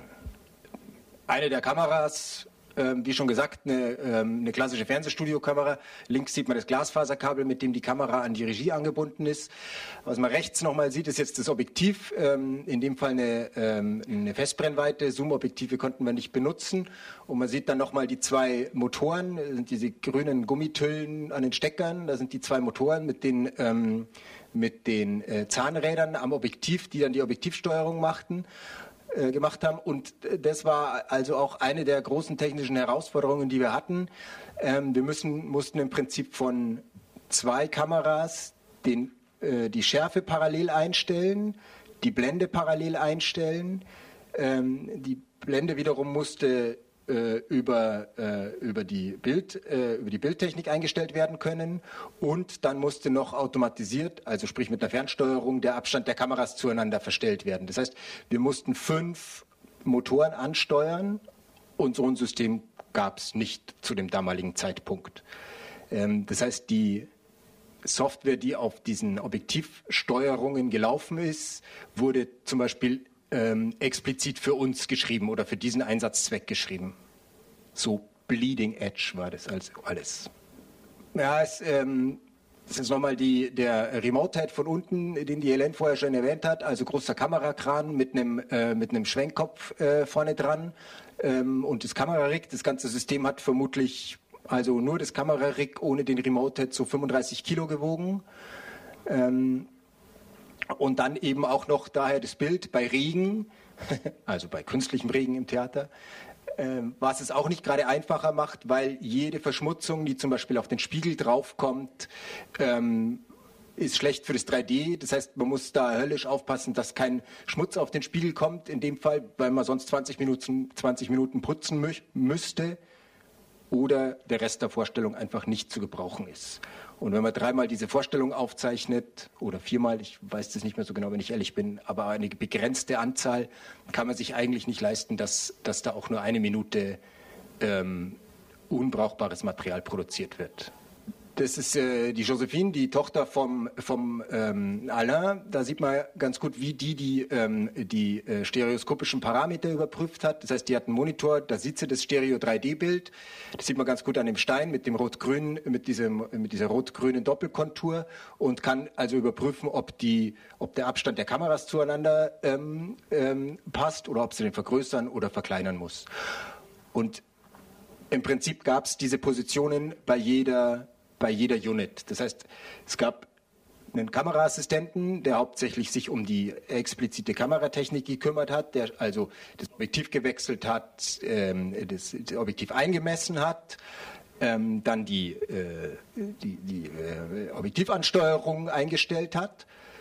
Eine der Kameras, Ähm, wie schon gesagt, eine, ähm, eine klassische Fernsehstudiokamera. Links sieht man das Glasfaserkabel, mit dem die Kamera an die Regie angebunden ist. Was man rechts nochmal sieht, ist jetzt das Objektiv. Ähm, in dem Fall eine, ähm, eine Festbrennweite. Zoom-Objektive konnten wir nicht benutzen. Und man sieht dann nochmal die zwei Motoren. Das sind diese grünen Gummitüllen an den Steckern. Da sind die zwei Motoren mit den, ähm, mit den äh, Zahnrädern am Objektiv, die dann die Objektivsteuerung machten. gemacht haben. Und das war also auch eine der großen technischen Herausforderungen, die wir hatten. Ähm, wir müssen, mussten im Prinzip von zwei Kameras den, äh, die Schärfe parallel einstellen, die Blende parallel einstellen. Ähm, die Blende wiederum musste äh, über, äh, über, die Bild, äh, über die Bildtechnik eingestellt werden können. Und dann musste noch automatisiert, also sprich mit einer Fernsteuerung, der Abstand der Kameras zueinander verstellt werden. Das heißt, wir mussten fünf Motoren ansteuern und so ein System gab es nicht zu dem damaligen Zeitpunkt. Ähm, das heißt, die Software, die auf diesen Objektivsteuerungen gelaufen ist, wurde zum Beispiel ähm, explizit für uns geschrieben oder für diesen Einsatzzweck geschrieben. So bleeding edge war das also alles. Ja, es, ähm, das ist nochmal die, der Remote-Head von unten, den die Helene vorher schon erwähnt hat, also großer Kamerakran mit einem, äh, mit einem Schwenkkopf äh, vorne dran ähm, und das Kamerarig. Das ganze System hat vermutlich, also nur das Kamerarig ohne den Remote-Head so fünfunddreißig Kilo gewogen. Ähm, und dann eben auch noch daher das Bild bei Regen, also bei künstlichem Regen im Theater, Ähm, was es auch nicht gerade einfacher macht, weil jede Verschmutzung, die zum Beispiel auf den Spiegel draufkommt, ähm, ist schlecht für das drei D. Das heißt, man muss da höllisch aufpassen, dass kein Schmutz auf den Spiegel kommt. In dem Fall, weil man sonst zwanzig Minuten, zwanzig Minuten putzen mü müsste oder der Rest der Vorstellung einfach nicht zu gebrauchen ist. Und wenn man dreimal diese Vorstellung aufzeichnet oder viermal, ich weiß das nicht mehr so genau, wenn ich ehrlich bin, aber eine begrenzte Anzahl, kann man sich eigentlich nicht leisten, dass, dass da auch nur eine Minute ähm, unbrauchbares Material produziert wird. Das ist äh, die Josephine, die Tochter vom, vom ähm, Alain. Da sieht man ganz gut, wie die die, ähm, die äh, stereoskopischen Parameter überprüft hat. Das heißt, die hat einen Monitor, da sieht sie das Stereo drei D Bild. Das sieht man ganz gut an dem Stein mit dem rot-grünen, mit diesem, mit dieser rot-grünen Doppelkontur und kann also überprüfen, ob die, ob der Abstand der Kameras zueinander ähm, ähm, passt oder ob sie den vergrößern oder verkleinern muss. Und im Prinzip gab es diese Positionen bei jeder bei jeder Unit. Das heißt, es gab einen Kameraassistenten, der hauptsächlich sich um die explizite Kameratechnik gekümmert hat, der also das Objektiv gewechselt hat, ähm, das, das Objektiv eingemessen hat, ähm, dann die, äh, die, die äh, Objektivansteuerung eingestellt hat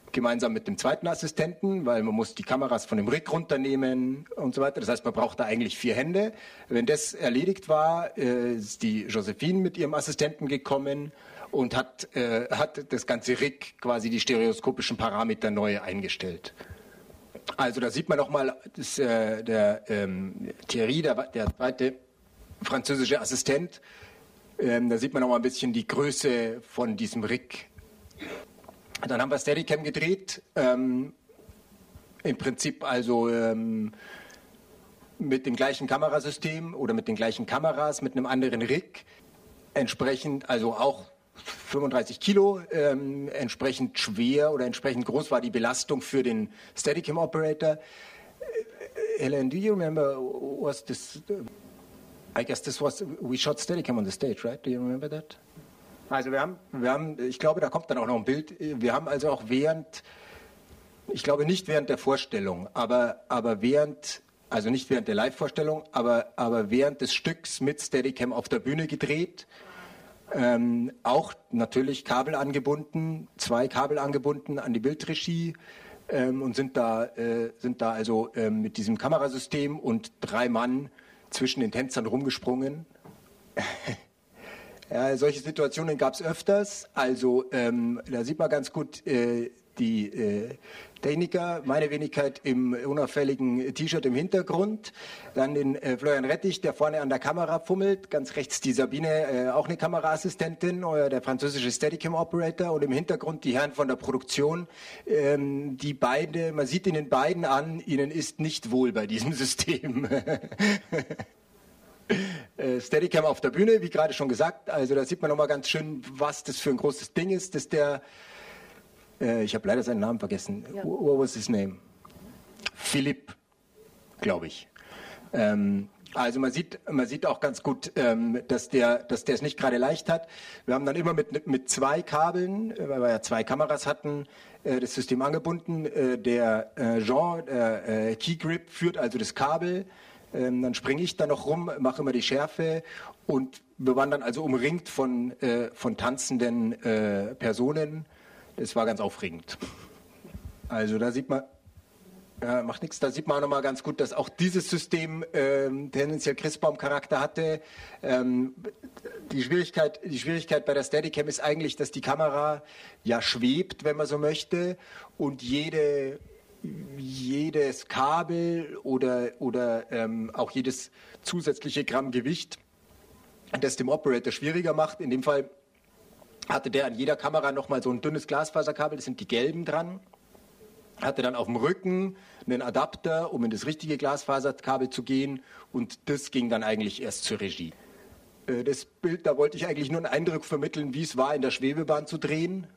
gemeinsam mit dem zweiten Assistenten, weil man muss die Kameras von dem Rig runternehmen und so weiter. Das heißt, man braucht da eigentlich vier Hände. Wenn das erledigt war, ist die Josephine mit ihrem Assistenten gekommen und hat, äh, hat das ganze Rig, quasi die stereoskopischen Parameter neu eingestellt. Also da sieht man nochmal, äh, der ähm, Thierry, der, der zweite französische Assistent, ähm, da sieht man nochmal ein bisschen die Größe von diesem Rig. Dann haben wir Steadicam gedreht, ähm, im Prinzip also ähm, mit dem gleichen Kamerasystem oder mit den gleichen Kameras, mit einem anderen Rig, entsprechend, also auch fünfunddreißig Kilo, ähm, entsprechend schwer oder entsprechend groß war die Belastung für den Steadicam Operator. Helen, do you remember, was this, I guess this was, we shot Steadicam on the stage, right? Do you remember that? Also wir haben, wir haben, ich glaube, da kommt dann auch noch ein Bild. Wir haben also auch während, ich glaube nicht während der Vorstellung, aber, aber während, also nicht während der Live-Vorstellung, aber, aber während des Stücks mit Steadicam auf der Bühne gedreht. Ähm, auch natürlich Kabel angebunden, zwei Kabel angebunden an die Bildregie ähm, und sind da, äh, sind da also ähm, mit diesem Kamerasystem und drei Mann zwischen den Tänzern rumgesprungen. Ja, solche Situationen gab es öfters. Also ähm, da sieht man ganz gut äh, die äh, Techniker, meine Wenigkeit im unauffälligen T-Shirt im Hintergrund. Dann den äh, Florian Rettich, der vorne an der Kamera fummelt. Ganz rechts die Sabine, äh, auch eine Kameraassistentin, oder der französische Steadicam Operator. Und im Hintergrund die Herren von der Produktion. Ähm, die beide, man sieht ihnen beiden an, ihnen ist nicht wohl bei diesem System. Steadicam auf der Bühne, wie gerade schon gesagt. Also da sieht man nochmal ganz schön, was das für ein großes Ding ist. Dass der, äh, ich habe leider seinen Namen vergessen. Ja. What was his name? Philipp, glaube ich. Ähm, also man sieht, man sieht auch ganz gut, ähm, dass der, dass der es nicht gerade leicht hat. Wir haben dann immer mit, mit zwei Kabeln, weil wir ja zwei Kameras hatten, äh, das System angebunden. Äh, der äh, Jean, der äh, Key Grip, führt also das Kabel. Ähm, dann springe ich da noch rum, mache immer die Schärfe und wir waren dann also umringt von, äh, von tanzenden äh, Personen. Das war ganz aufregend. Also da sieht man, ja, macht nichts, da sieht man auch nochmal ganz gut, dass auch dieses System ähm, tendenziell Christbaum-Charakter hatte. Ähm, die Schwierigkeit, die Schwierigkeit bei der Steadicam ist eigentlich, dass die Kamera ja schwebt, wenn man so möchte, und jede jedes Kabel oder, oder ähm, auch jedes zusätzliche Gramm Gewicht, das dem Operator schwieriger macht. In dem Fall hatte der an jeder Kamera nochmal so ein dünnes Glasfaserkabel, das sind die gelben dran, hatte dann auf dem Rücken einen Adapter, um in das richtige Glasfaserkabel zu gehen, und das ging dann eigentlich erst zur Regie. Äh, das Bild, da wollte ich eigentlich nur einen Eindruck vermitteln, wie es war, in der Schwebebahn zu drehen.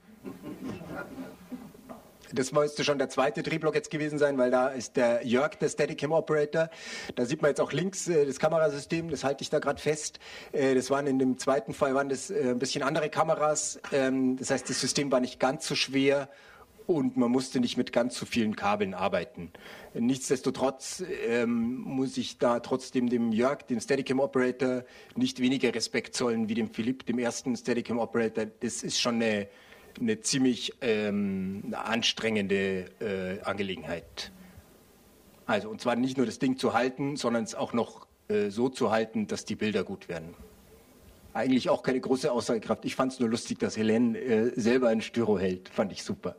Das müsste schon der zweite Drehblock jetzt gewesen sein, weil da ist der Jörg, der Steadicam Operator. Da sieht man jetzt auch links äh, das Kamerasystem, das halte ich da gerade fest. Äh, das waren in dem zweiten Fall waren das äh, ein bisschen andere Kameras. Ähm, das heißt, das System war nicht ganz so schwer und man musste nicht mit ganz so vielen Kabeln arbeiten. Nichtsdestotrotz ähm, muss ich da trotzdem dem Jörg, dem Steadicam Operator, nicht weniger Respekt zollen wie dem Philipp, dem ersten Steadicam Operator. Das ist schon eine eine ziemlich ähm, anstrengende äh, Angelegenheit. Also, und zwar nicht nur das Ding zu halten, sondern es auch noch äh, so zu halten, dass die Bilder gut werden. Eigentlich auch keine große Aussagekraft. Ich fand es nur lustig, dass Helene äh, selber ein Styro hält. Fand ich super.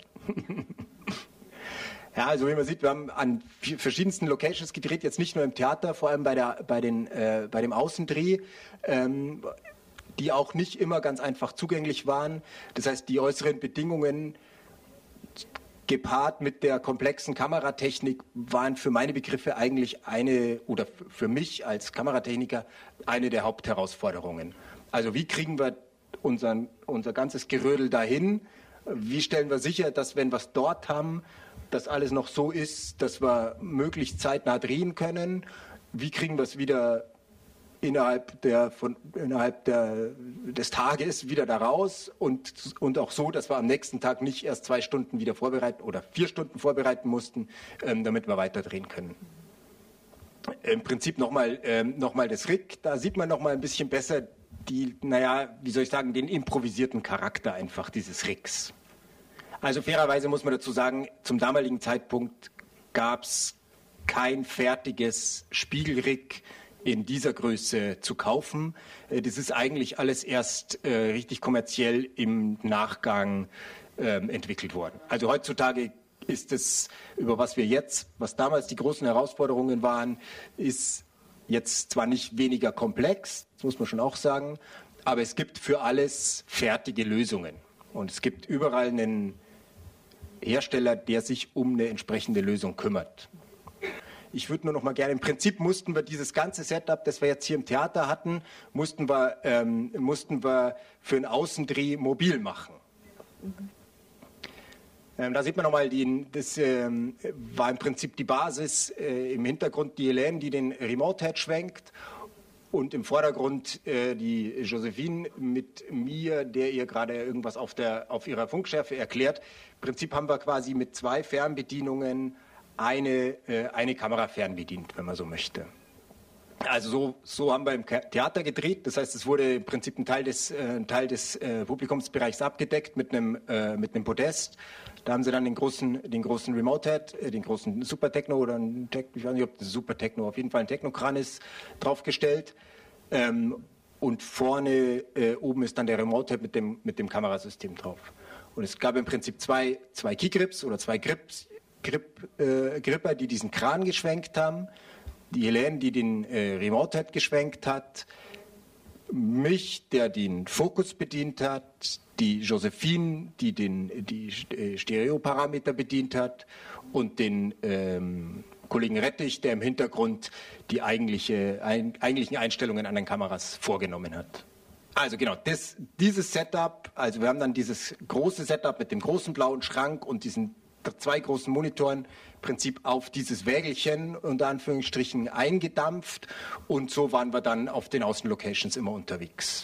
Ja, also wie man sieht, wir haben an verschiedensten Locations gedreht, jetzt nicht nur im Theater, vor allem bei, der, bei, den, äh, bei dem Außendreh. Ähm, die auch nicht immer ganz einfach zugänglich waren. Das heißt, die äußeren Bedingungen gepaart mit der komplexen Kameratechnik waren für meine Begriffe eigentlich eine, oder für mich als Kameratechniker, eine der Hauptherausforderungen. Also wie kriegen wir unseren, unser ganzes Gerödel dahin? Wie stellen wir sicher, dass wenn wir es dort haben, dass alles noch so ist, dass wir möglichst zeitnah drehen können? Wie kriegen wir es wieder innerhalb, der, von, innerhalb der, des Tages wieder da raus und, und auch so, dass wir am nächsten Tag nicht erst zwei Stunden wieder vorbereiten oder vier Stunden vorbereiten mussten, ähm, damit wir weiter drehen können. Im Prinzip nochmal ähm, noch mal das Rig, da sieht man nochmal ein bisschen besser die, naja, wie soll ich sagen, den improvisierten Charakter einfach dieses Rigs. Also fairerweise muss man dazu sagen, zum damaligen Zeitpunkt gab es kein fertiges Spiegelrig in dieser Größe zu kaufen. Das ist eigentlich alles erst äh, richtig kommerziell im Nachgang ähm, entwickelt worden. Also heutzutage ist es, über was wir jetzt, was damals die großen Herausforderungen waren, ist jetzt zwar nicht weniger komplex, das muss man schon auch sagen, aber es gibt für alles fertige Lösungen. Und es gibt überall einen Hersteller, der sich um eine entsprechende Lösung kümmert. Ich würde nur noch mal gerne, im Prinzip mussten wir dieses ganze Setup, das wir jetzt hier im Theater hatten, mussten wir, ähm, mussten wir für einen Außendreh mobil machen. Mhm. Ähm, da sieht man nochmal, das ähm, war im Prinzip die Basis, äh, im Hintergrund die Helene, die den Remote-Head schwenkt und im Vordergrund äh, die Josephine mit mir, der ihr gerade irgendwas auf, der, auf ihrer Funkschärfe erklärt. Im Prinzip haben wir quasi mit zwei Fernbedienungen eine, äh, eine Kamera fernbedient, wenn man so möchte. Also so, so haben wir im Theater gedreht. Das heißt, es wurde im Prinzip ein Teil des, äh, ein Teil des äh, Publikumsbereichs abgedeckt mit einem, äh, mit einem Podest. Da haben sie dann den großen, den großen Remote-Head, äh, den großen Super Techno oder ein Tech, ich weiß nicht, ob das ein Super Techno, auf jeden Fall ein Technokran ist, draufgestellt. Ähm, und vorne äh, oben ist dann der Remote-Head mit dem, mit dem Kamerasystem drauf. Und es gab im Prinzip zwei, zwei Key-Grips oder zwei Grips, Grip, äh, Gripper, die diesen Kran geschwenkt haben. Die Helene, die den äh, Remote-Head geschwenkt hat. Mich, der den Fokus bedient hat. Die Josephine, die den die äh, Stereoparameter bedient hat. Und den ähm, Kollegen Rettich, der im Hintergrund die eigentliche, ein, eigentlichen Einstellungen an den Kameras vorgenommen hat. Also genau, das, dieses Setup, also wir haben dann dieses große Setup mit dem großen blauen Schrank und diesen zwei großen Monitoren im Prinzip auf dieses Wägelchen unter Anführungsstrichen eingedampft und so waren wir dann auf den Außenlocations immer unterwegs.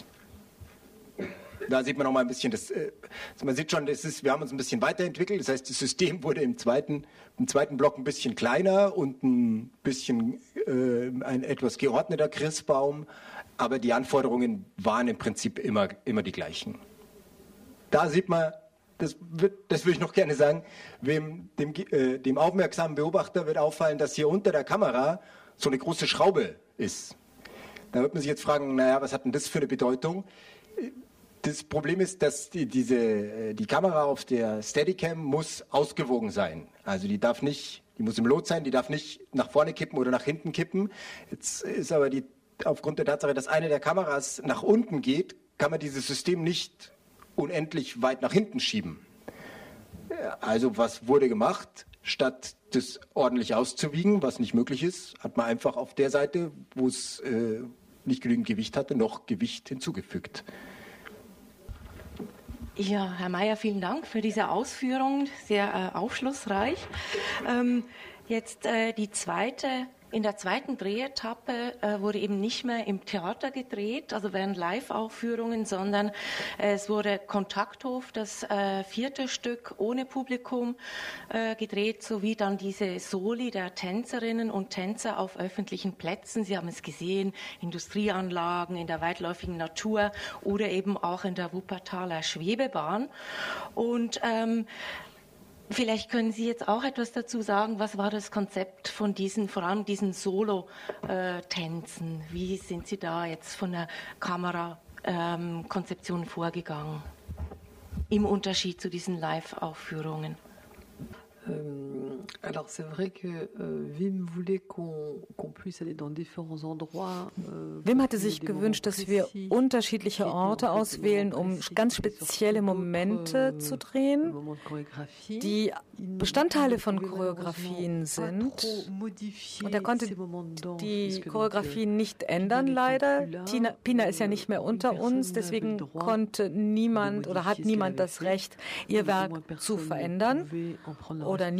Da sieht man noch mal ein bisschen, das, äh, man sieht schon, das ist, wir haben uns ein bisschen weiterentwickelt, das heißt, das System wurde im zweiten, im zweiten Block ein bisschen kleiner und ein bisschen äh, ein etwas geordneter Christbaum, aber die Anforderungen waren im Prinzip immer, immer die gleichen. Da sieht man, Das, wird, das würde ich noch gerne sagen, wem, dem, äh, dem aufmerksamen Beobachter wird auffallen, dass hier unter der Kamera so eine große Schraube ist. Da wird man sich jetzt fragen, naja, was hat denn das für eine Bedeutung? Das Problem ist, dass die, diese, die Kamera auf der Steadicam muss ausgewogen sein. Also die darf nicht, die muss im Lot sein, die darf nicht nach vorne kippen oder nach hinten kippen. Jetzt ist aber die, aufgrund der Tatsache, dass eine der Kameras nach unten geht, kann man dieses System nicht unendlich weit nach hinten schieben. Also was wurde gemacht? Statt das ordentlich auszuwiegen, was nicht möglich ist, hat man einfach auf der Seite, wo es äh, nicht genügend Gewicht hatte, noch Gewicht hinzugefügt.
Ja, Herr Meyer, vielen Dank für diese Ausführungen, sehr äh, aufschlussreich. Ähm, jetzt äh, die zweite In der zweiten Drehetappe äh, wurde eben nicht mehr im Theater gedreht, also während Live-Aufführungen, sondern äh, es wurde Kontakthof, das äh, vierte Stück ohne Publikum äh, gedreht, sowie dann diese Soli der Tänzerinnen und Tänzer auf öffentlichen Plätzen. Sie haben es gesehen, Industrieanlagen, in der weitläufigen Natur oder eben auch in der Wuppertaler Schwebebahn. Und ähm, vielleicht können Sie jetzt auch etwas dazu sagen. Was war das Konzept von diesen, vor allem diesen Solo-Tänzen? Wie sind Sie da jetzt von der Kamerakonzeption ähm, vorgegangen? Im Unterschied zu diesen Live-Aufführungen.
Euh, alors c'est vrai que euh, Wim voulait qu'on qu'on puisse aller dans différents endroits. Euh,
Wim hatte sich gewünscht, dass wir unterschiedliche Orte auswählen, um ganz spezielle Momente zu drehen, die Bestandteile von Choreografien sind. Und er konnte die Choreografien nicht ändern, leider. Tina, Pina ist ja nicht mehr unter uns, deswegen konnte niemand oder hat niemand das Recht, ihr Werk zu verändern. Oder niemand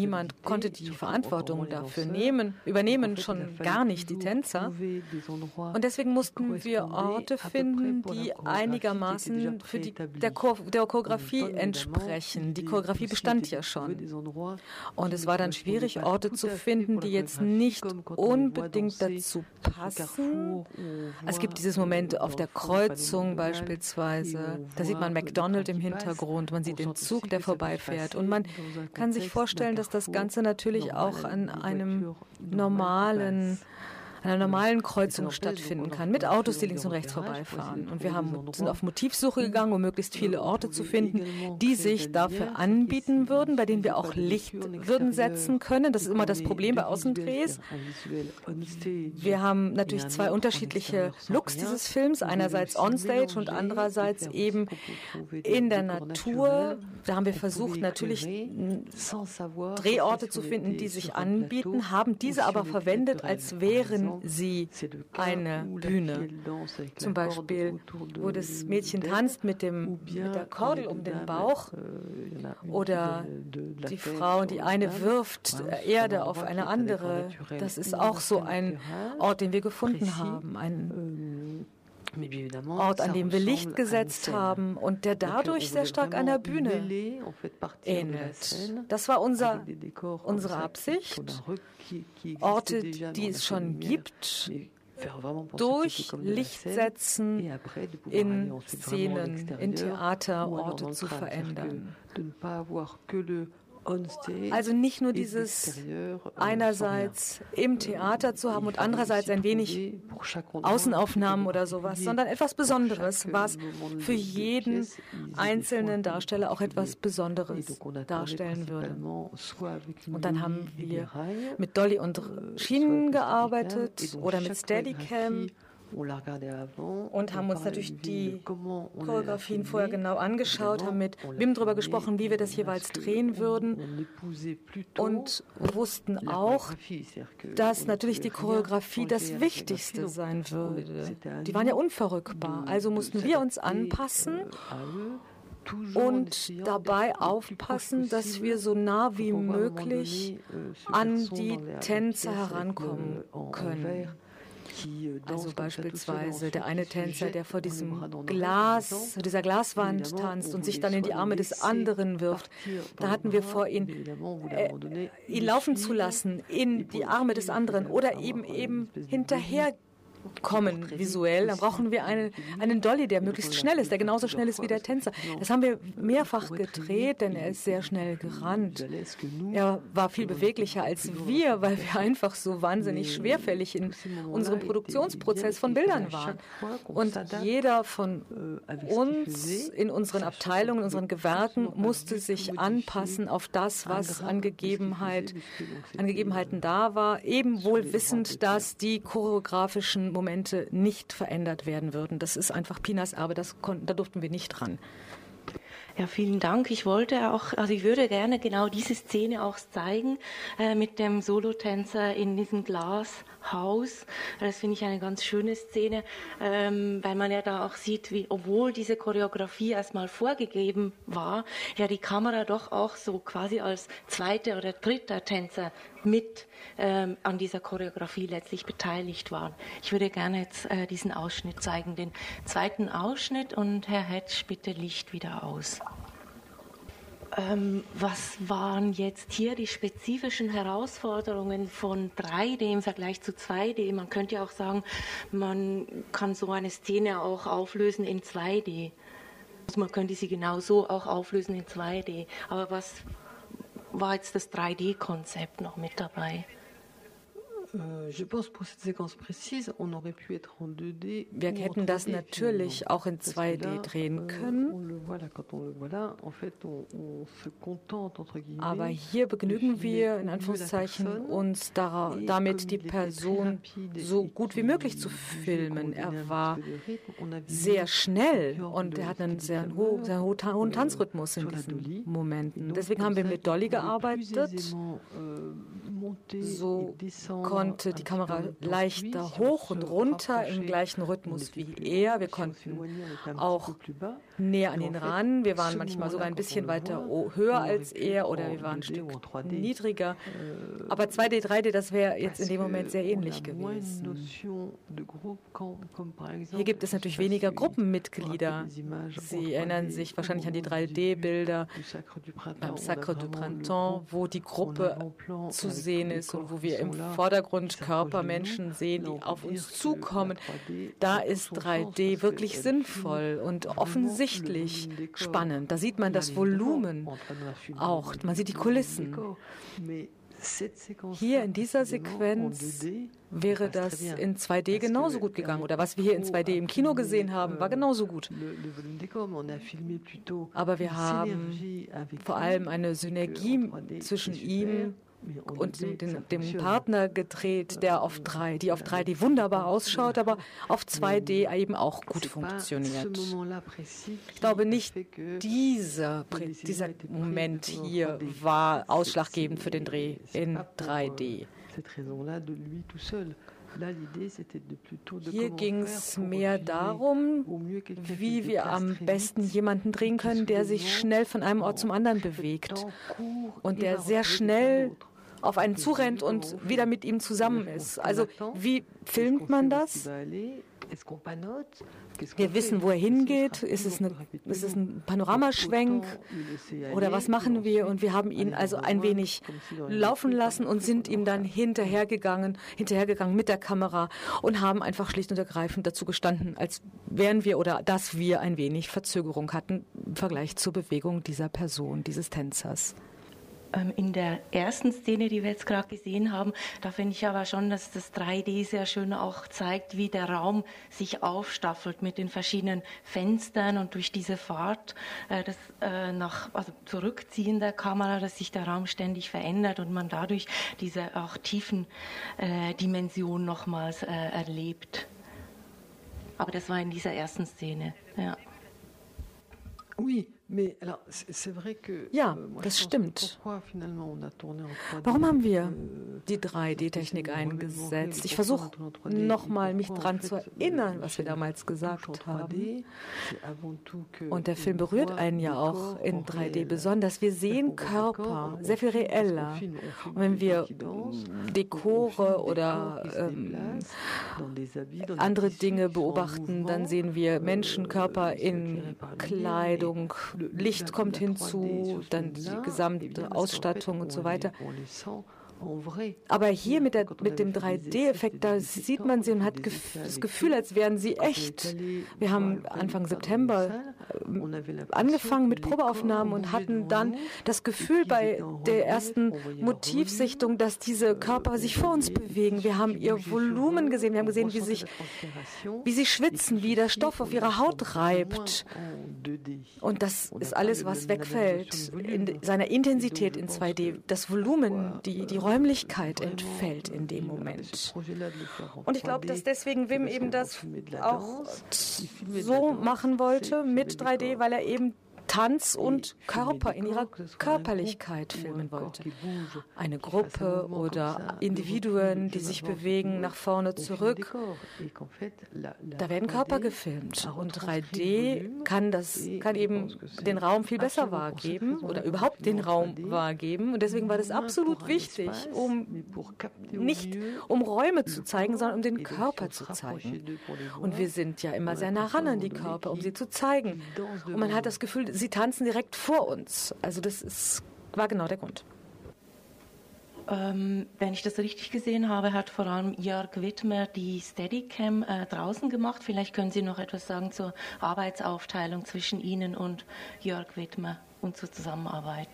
konnte die Verantwortung dafür nehmen, übernehmen, schon gar nicht die Tänzer. Und deswegen mussten wir Orte finden, die einigermaßen für die, der, Chor, der Choreografie entsprechen. Die Choreografie bestand ja schon. Und es war dann schwierig, Orte zu finden, die jetzt nicht unbedingt dazu passen. Es gibt dieses Moment auf der Kreuzung beispielsweise. Da sieht man McDonald's im Hintergrund, man sieht den Zug, der vorbeifährt. Und man kann sich vorstellen, dass das Ganze natürlich auch an einem normalen einer normalen Kreuzung stattfinden kann, mit Autos, die links und rechts vorbeifahren. Und wir haben, sind auf Motivsuche gegangen, um möglichst viele Orte zu finden, die sich dafür anbieten würden, bei denen wir auch Licht würden setzen können. Das ist immer das Problem bei Außendrehs. Wir haben natürlich zwei unterschiedliche Looks dieses Films, einerseits onstage und andererseits eben in der Natur. Da haben wir versucht, natürlich Drehorte zu finden, die sich anbieten, haben diese aber verwendet, als wären sie eine Bühne. Zum Beispiel, wo das Mädchen tanzt mit, dem, mit der Kordel um den Bauch oder die Frau, die eine wirft Erde auf eine andere. Das ist auch so ein Ort, den wir gefunden haben. Ein Ort, an dem wir Licht gesetzt haben und der dadurch sehr stark einer Bühne ähnelt. Das war unser, unsere Absicht. Orte, die es schon gibt, durch Lichtsetzen in Szenen, in Theaterorte zu verändern. Also nicht nur dieses einerseits im Theater zu haben und andererseits ein wenig Außenaufnahmen oder sowas, sondern etwas Besonderes, was für jeden einzelnen Darsteller auch etwas Besonderes darstellen würde. Und dann haben wir mit Dolly und Schienen gearbeitet oder mit Steadicam. Und haben uns natürlich die Choreografien vorher genau angeschaut, haben mit Wim darüber gesprochen, wie wir das jeweils drehen würden und wussten auch, dass natürlich die Choreografie das Wichtigste sein würde. Die waren ja unverrückbar, also mussten wir uns anpassen und dabei aufpassen, dass wir so nah wie möglich an die Tänzer herankommen können. Also beispielsweise der eine Tänzer, der vor diesem Glas, dieser Glaswand tanzt und sich dann in die Arme des anderen wirft. Da hatten wir vor, ihn, äh, ihn laufen zu lassen in die Arme des anderen oder eben eben hinterher kommen visuell, dann brauchen wir einen, einen Dolly, der möglichst schnell ist, der genauso schnell ist wie der Tänzer. Das haben wir mehrfach gedreht, denn er ist sehr schnell gerannt. Er war viel beweglicher als wir, weil wir einfach so wahnsinnig schwerfällig in unserem Produktionsprozess von Bildern waren. Und jeder von uns in unseren Abteilungen, in unseren Gewerken musste sich anpassen auf das, was an, Gegebenheit, an Gegebenheiten da war, eben wohl wissend, dass die choreografischen Momente nicht verändert werden würden. Das ist einfach Pinas Erbe, das konnten, da durften wir nicht dran.
Ja, vielen Dank. Ich wollte auch, also ich würde gerne genau diese Szene auch zeigen äh, mit dem Solotänzer in diesem Glashaus. Das finde ich eine ganz schöne Szene, ähm, weil man ja da auch sieht, wie, obwohl diese Choreografie erstmal vorgegeben war, ja die Kamera doch auch so quasi als zweiter oder dritter Tänzer mit ähm, an dieser Choreografie letztlich beteiligt waren. Ich würde gerne jetzt äh, diesen Ausschnitt zeigen, den zweiten Ausschnitt, und Herr Hetsch, bitte Licht wieder aus. Ähm, was waren jetzt hier die spezifischen Herausforderungen von drei D im Vergleich zu zwei D? Man könnte ja auch sagen, man kann so eine Szene auch auflösen in zwei D. Man könnte sie genauso auch auflösen in zwei D. Aber was war jetzt das drei D-Konzept noch mit dabei?
Wir hätten das natürlich auch in zwei D drehen können, aber hier begnügen wir in Anführungszeichen uns damit, die Person so gut wie möglich zu filmen. Er war sehr schnell und er hat einen sehr, ho sehr hohen Tanzrhythmus in diesen Momenten. Deswegen haben wir mit Dolly gearbeitet So konnte die Kamera leichter hoch und runter im gleichen Rhythmus wie er. Wir konnten auch näher an ihn ran. Wir waren manchmal sogar ein bisschen weiter höher als er oder wir waren ein Stück niedriger. Aber zwei D, drei D, das wäre jetzt in dem Moment sehr ähnlich gewesen. Hier gibt es natürlich weniger Gruppenmitglieder. Sie erinnern sich wahrscheinlich an die drei D-Bilder beim Sacre du Printemps, wo die Gruppe zu sehen ist und wo wir im Vordergrund Körpermenschen sehen, die auf uns zukommen. Da ist drei D wirklich sinnvoll und offensichtlich spannend. Da sieht man das Volumen auch, man sieht die Kulissen. Hier in dieser Sequenz wäre das in zwei D genauso gut gegangen. Oder was wir hier in zwei D im Kino gesehen haben, war genauso gut. Aber wir haben vor allem eine Synergie zwischen ihm und dem, dem, dem Partner gedreht, der auf drei, die auf drei D wunderbar ausschaut, aber auf zwei D eben auch gut funktioniert. Ich glaube nicht, dieser, dieser Moment hier war ausschlaggebend für den Dreh in drei D. Hier ging es mehr darum, wie wir am besten jemanden drehen können, der sich schnell von einem Ort zum anderen bewegt und der sehr schnell auf einen zurennt und wieder mit ihm zusammen ist. Also wie filmt man das? Wir wissen, wo er hingeht. Ist es, eine, ist es ein Panoramaschwenk oder was machen wir? Und wir haben ihn also ein wenig laufen lassen und sind ihm dann hinterhergegangen, hinterhergegangen mit der Kamera und haben einfach schlicht und ergreifend dazu gestanden, als wären wir oder dass wir ein wenig Verzögerung hatten im Vergleich zur Bewegung dieser Person, dieses Tänzers.
In der ersten Szene, die wir jetzt gerade gesehen haben, da finde ich aber schon, dass das drei D sehr schön auch zeigt, wie der Raum sich aufstaffelt mit den verschiedenen Fenstern und durch diese Fahrt, äh, das äh, nach, also Zurückziehen der Kamera, dass sich der Raum ständig verändert und man dadurch diese auch tiefen äh, Dimensionen nochmals äh, erlebt. Aber das war in dieser ersten Szene, ja.
Oui.
Ja, das stimmt. Warum haben wir die drei D-Technik eingesetzt? Ich versuche nochmal mich daran zu erinnern, was wir damals gesagt haben. Und der Film berührt einen ja auch in drei D besonders. Wir sehen Körper sehr viel reeller. Und wenn wir Dekore oder ähm, andere Dinge beobachten, dann sehen wir Menschenkörper in Kleidung, Licht kommt hinzu, dann die gesamte Ausstattung und so weiter. Aber hier mit, der, mit dem drei D-Effekt, da sieht man sie und hat gef- das Gefühl, als wären sie echt. Wir haben Anfang September angefangen mit Probeaufnahmen und hatten dann das Gefühl bei der ersten Motivsichtung, dass diese Körper sich vor uns bewegen. Wir haben ihr Volumen gesehen, wir haben gesehen, wie, sich, wie sie schwitzen, wie der Stoff auf ihrer Haut reibt. Und das ist alles, was wegfällt in seiner Intensität in zwei D. Das Volumen, die, die Räumlichkeit entfällt in dem Moment. Und ich glaube, dass deswegen Wim eben das auch so machen wollte mit drei D, weil er eben Tanz und Körper in ihrer Körperlichkeit filmen wollte. Eine Gruppe oder Individuen, die sich bewegen, nach vorne, zurück. Da werden Körper gefilmt. Und drei D kann, das, kann eben den Raum viel besser wahrgeben oder überhaupt den Raum wahrgeben. Und deswegen war das absolut wichtig, um nicht um Räume zu zeigen, sondern um den Körper zu zeigen. Und wir sind ja immer sehr nah ran an die Körper, um sie zu zeigen. Und man hat das Gefühl, sie tanzen direkt vor uns. Also das ist, war genau der Grund.
Ähm, wenn ich das richtig gesehen habe, hat vor allem Jörg Widmer die Steadicam äh, draußen gemacht. Vielleicht können Sie noch etwas sagen zur Arbeitsaufteilung zwischen Ihnen und Jörg Widmer und zur Zusammenarbeit.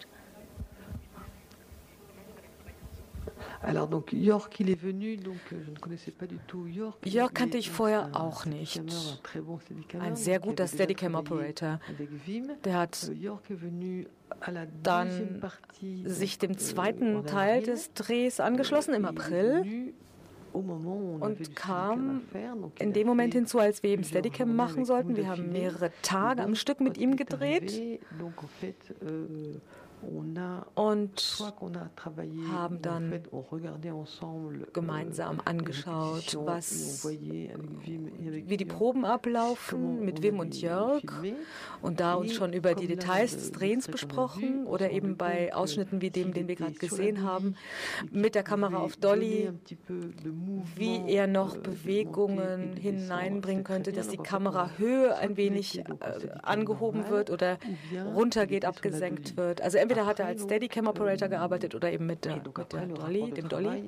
Alors donc Jörg, il est venu, donc je ne connaissais pas du tout Jörg.
Jörg kannte ich vorher auch nicht. Ein sehr guter Steadicam-Operator. Der hat dann sich dem zweiten Teil des Drehs angeschlossen im April und kam in dem Moment hinzu, als wir eben Steadicam machen sollten. Wir haben mehrere Tage am Stück mit ihm gedreht. und haben dann gemeinsam angeschaut, was, wie die Proben ablaufen mit Wim und Jörg und da uns schon über die Details des Drehens besprochen oder eben bei Ausschnitten wie dem, den wir gerade gesehen haben, mit der Kamera auf Dolly, wie er noch Bewegungen hineinbringen könnte, dass die Kamerahöhe ein wenig äh, angehoben wird oder runtergeht, abgesenkt wird. Also entweder hat er als Steadicam Operator gearbeitet oder eben mit der, mit der Dolly, dem Dolly.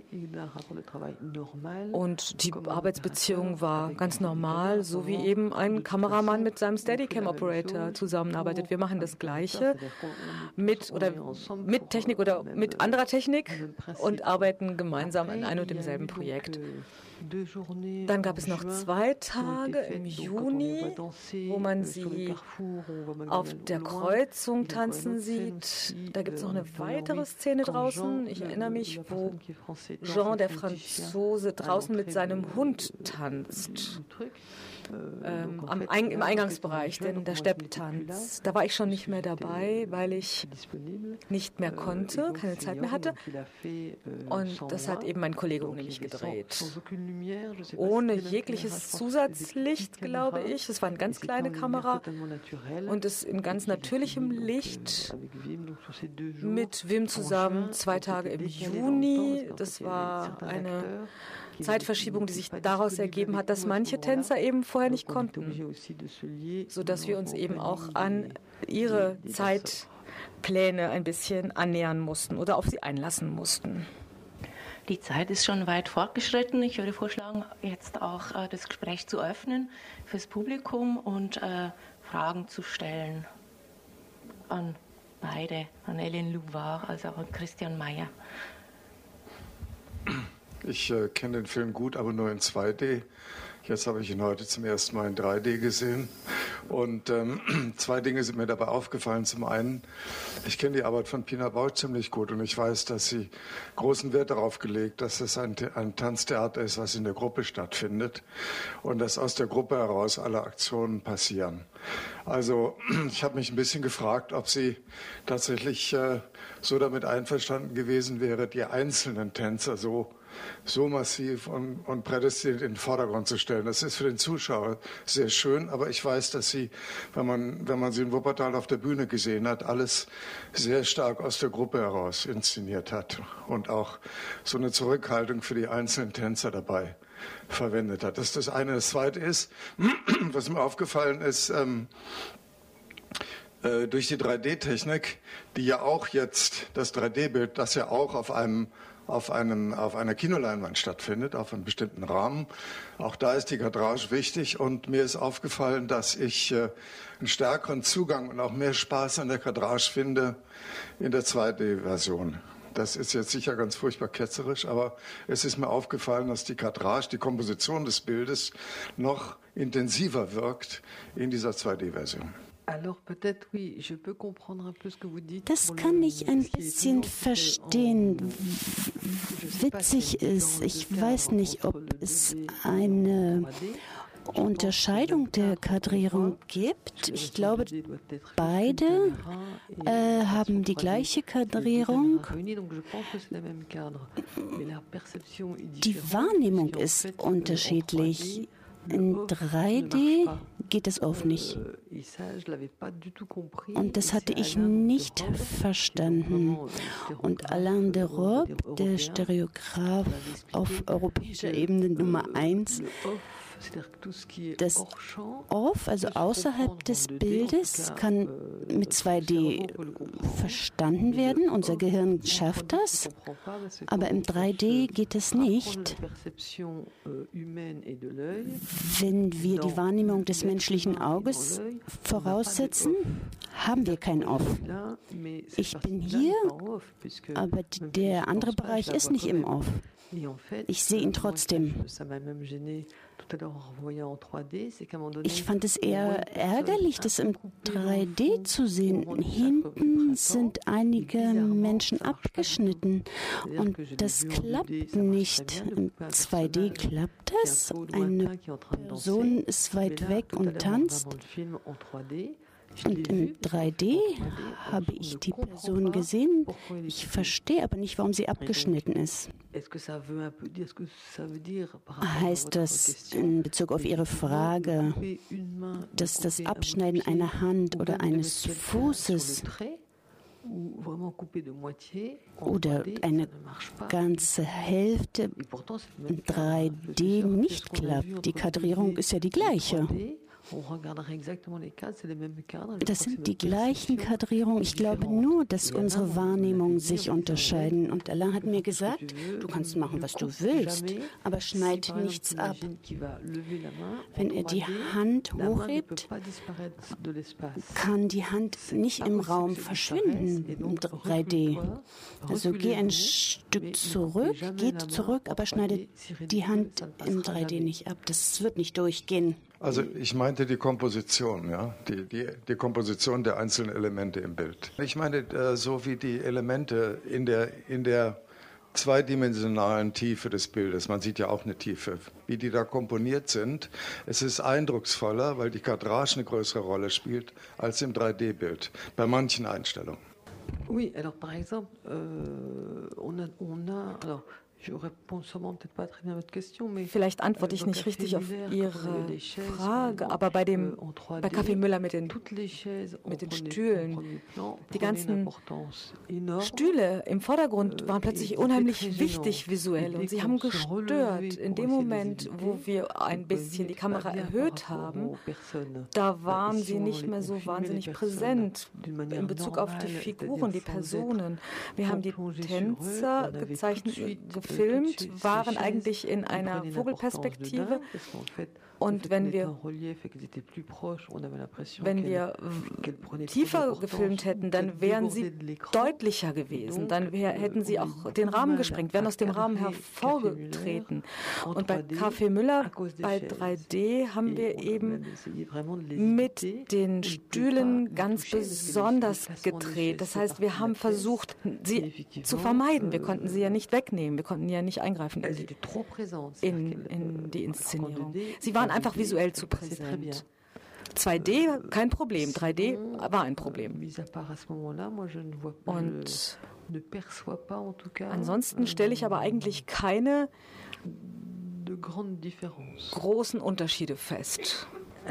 Und die Arbeitsbeziehung war ganz normal, so wie eben ein Kameramann mit seinem Steadicam Operator zusammenarbeitet. Wir machen das Gleiche mit oder mit Technik oder mit anderer Technik und arbeiten gemeinsam an einem und demselben Projekt. Dann gab es noch zwei Tage im Juni, wo man sie auf der Kreuzung tanzen sieht. Da gibt es noch eine weitere Szene draußen. Ich erinnere mich, wo Jean, der Franzose, draußen mit seinem Hund tanzt. Ähm, am Ein- im Eingangsbereich, denn der Stepptanz. Da war ich schon nicht mehr dabei, weil ich nicht mehr konnte, keine Zeit mehr hatte. Und das hat eben mein Kollege ohne mich gedreht. Ohne jegliches Zusatzlicht, glaube ich. Es war eine ganz kleine Kamera und es in ganz natürlichem Licht mit Wim zusammen zwei Tage im Juni. Das war eine Zeitverschiebung, die sich daraus ergeben hat, dass manche Tänzer eben vorher nicht konnten, sodass wir uns eben auch an ihre Zeitpläne ein bisschen annähern mussten oder auf sie einlassen mussten.
Die Zeit ist schon weit fortgeschritten. Ich würde vorschlagen, jetzt auch äh, das Gespräch zu öffnen fürs Publikum und äh, Fragen zu stellen an beide, an Hélène Louvard als auch an Christian Meyer.
Ich äh, kenne den Film gut, aber nur in zwei D. Jetzt habe ich ihn heute zum ersten Mal in drei D gesehen. Und ähm, zwei Dinge sind mir dabei aufgefallen. Zum einen, ich kenne die Arbeit von Pina Bausch ziemlich gut und ich weiß, dass sie großen Wert darauf gelegt, dass es ein, ein Tanztheater ist, was in der Gruppe stattfindet und dass aus der Gruppe heraus alle Aktionen passieren. Also ich habe mich ein bisschen gefragt, ob sie tatsächlich äh, so damit einverstanden gewesen wäre, die einzelnen Tänzer so so massiv und, und prädestiniert in den Vordergrund zu stellen. Das ist für den Zuschauer sehr schön, aber ich weiß, dass sie, wenn man, wenn man sie in Wuppertal auf der Bühne gesehen hat, alles sehr stark aus der Gruppe heraus inszeniert hat und auch so eine Zurückhaltung für die einzelnen Tänzer dabei verwendet hat. Das ist das eine. Das zweite ist, was mir aufgefallen ist, ähm, äh, durch die drei D-Technik, die ja auch jetzt, das drei D-Bild, das ja auch auf einem auf einem, auf einer Kinoleinwand stattfindet, auf einem bestimmten Rahmen. Auch da ist die Kadrage wichtig und mir ist aufgefallen, dass ich äh, einen stärkeren Zugang und auch mehr Spaß an der Kadrage finde in der zwei D-Version. Das ist jetzt sicher ganz furchtbar ketzerisch, aber es ist mir aufgefallen, dass die Kadrage, die Komposition des Bildes noch intensiver wirkt in dieser zwei D-Version.
Das kann ich ein bisschen verstehen. Witzig ist, ich weiß nicht, ob es eine Unterscheidung der Kadrierung gibt. Ich glaube, beide äh, haben die gleiche Kadrierung. Die Wahrnehmung ist unterschiedlich. In drei D geht es oft nicht. Und das hatte ich nicht verstanden. Und Alain de Rob, der Stereograf auf europäischer Ebene Nummer eins, das Off, also außerhalb des Bildes, kann mit zwei D verstanden werden. Unser Gehirn schafft das, aber im drei D geht es nicht. Wenn wir die Wahrnehmung des menschlichen Auges voraussetzen, haben wir kein Off. Ich bin hier, aber der andere Bereich ist nicht im Off. Ich sehe ihn trotzdem. Ich fand es eher ärgerlich, das im drei D zu sehen. Hinten sind einige Menschen abgeschnitten und das klappt nicht. Im zwei D klappt das. Eine Person ist weit weg und tanzt. Und in drei D habe ich die Person gesehen. Ich verstehe aber nicht, warum sie abgeschnitten ist. Heißt das in Bezug auf Ihre Frage, dass das Abschneiden einer Hand oder eines Fußes oder eine ganze Hälfte in drei D nicht klappt? Die Kadrierung ist ja die gleiche. Das sind die gleichen Kadrierungen. Ich glaube nur, dass unsere Wahrnehmungen sich unterscheiden. Und Alain hat mir gesagt, du kannst machen, was du willst, aber schneid nichts ab. Wenn er die Hand hochhebt, kann die Hand nicht im Raum verschwinden in drei D. Also geh ein Stück zurück, geht zurück, aber schneide die Hand in drei D nicht ab. Das wird nicht durchgehen.
Also ich meinte die Komposition, ja, die, die, die Komposition der einzelnen Elemente im Bild. Ich meine, äh, so wie die Elemente in der, in der zweidimensionalen Tiefe des Bildes, man sieht ja auch eine Tiefe, wie die da komponiert sind. Es ist eindrucksvoller, weil die Kadrage eine größere Rolle spielt als im drei D Bild, bei manchen Einstellungen.
Oui, alors par exemple, euh, on a, on a alors,
Vielleicht antworte ich nicht richtig auf Ihre Frage, aber bei dem bei Café Müller mit den, mit den Stühlen, die ganzen Stühle im Vordergrund waren plötzlich unheimlich wichtig visuell und sie haben gestört. In dem Moment, wo wir ein bisschen die Kamera erhöht haben, da waren sie nicht mehr so wahnsinnig präsent in Bezug auf die Figuren, die Personen. Wir haben die Tänzer gezeichnet, gefilmt, waren eigentlich in einer Vogelperspektive. Und wenn wir, wenn wir tiefer gefilmt hätten, dann wären sie deutlicher gewesen. Dann wär, hätten sie auch den Rahmen gesprengt, wären aus dem Rahmen hervorgetreten. Und bei Café Müller, bei drei D, haben wir eben mit den Stühlen ganz besonders gedreht. Das heißt, wir haben versucht, sie zu vermeiden. Wir konnten sie ja nicht wegnehmen. Wir konnten ja nicht eingreifen in, in, in die Inszenierung. Sie waren einfach visuell zu präsent. zwei D, kein Problem. drei D war ein Problem. Und ansonsten stelle ich aber eigentlich keine großen Unterschiede fest.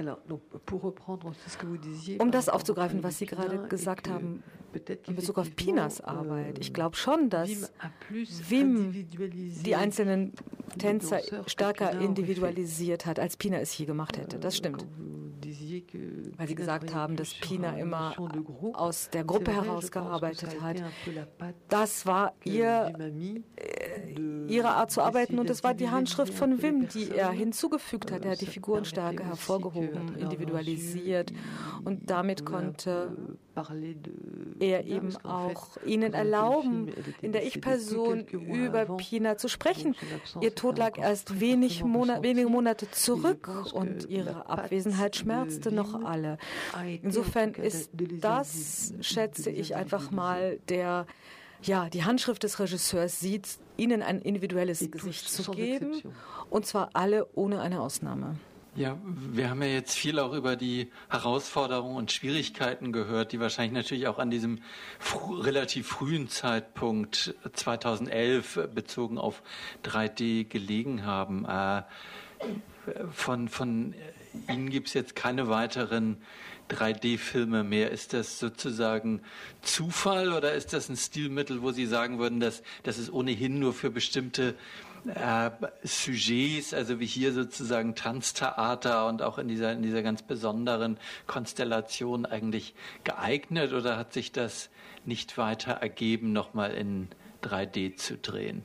Um das aufzugreifen, was Sie gerade gesagt haben, in Bezug auf Pinas Arbeit. Ich glaube schon, dass Wim die einzelnen Tänzer stärker individualisiert hat, als Pina es hier gemacht hätte. Das stimmt. Weil Sie gesagt haben, dass Pina immer aus der Gruppe herausgearbeitet hat. Das war ihr, äh, ihre Art zu arbeiten und das war die Handschrift von Wim, die er hinzugefügt hat. Er hat die Figurenstärke hervorgehoben, individualisiert und damit konnte er eben auch ihnen erlauben, in der Ich-Person über Pina zu sprechen. Ihr Tod lag erst wenig Monat, wenige Monate zurück und ihre Abwesenheit schmerzte noch alle. Insofern ist das, schätze ich einfach mal, der, ja, die Handschrift des Regisseurs sieht, ihnen ein individuelles Gesicht zu geben, und zwar alle ohne eine Ausnahme.
Ja, wir haben ja jetzt viel auch über die Herausforderungen und Schwierigkeiten gehört, die wahrscheinlich natürlich auch an diesem fr- relativ frühen Zeitpunkt zweitausendelf bezogen auf drei D gelegen haben. Äh, von, von Ihnen gibt es jetzt keine weiteren drei D-Filme mehr. Ist das sozusagen Zufall oder ist das ein Stilmittel, wo Sie sagen würden, dass das ist ohnehin nur für bestimmte Äh, Sujets, also wie hier sozusagen Tanztheater und auch in dieser, in dieser ganz besonderen Konstellation eigentlich geeignet, oder hat sich das nicht weiter ergeben, nochmal in drei D zu drehen?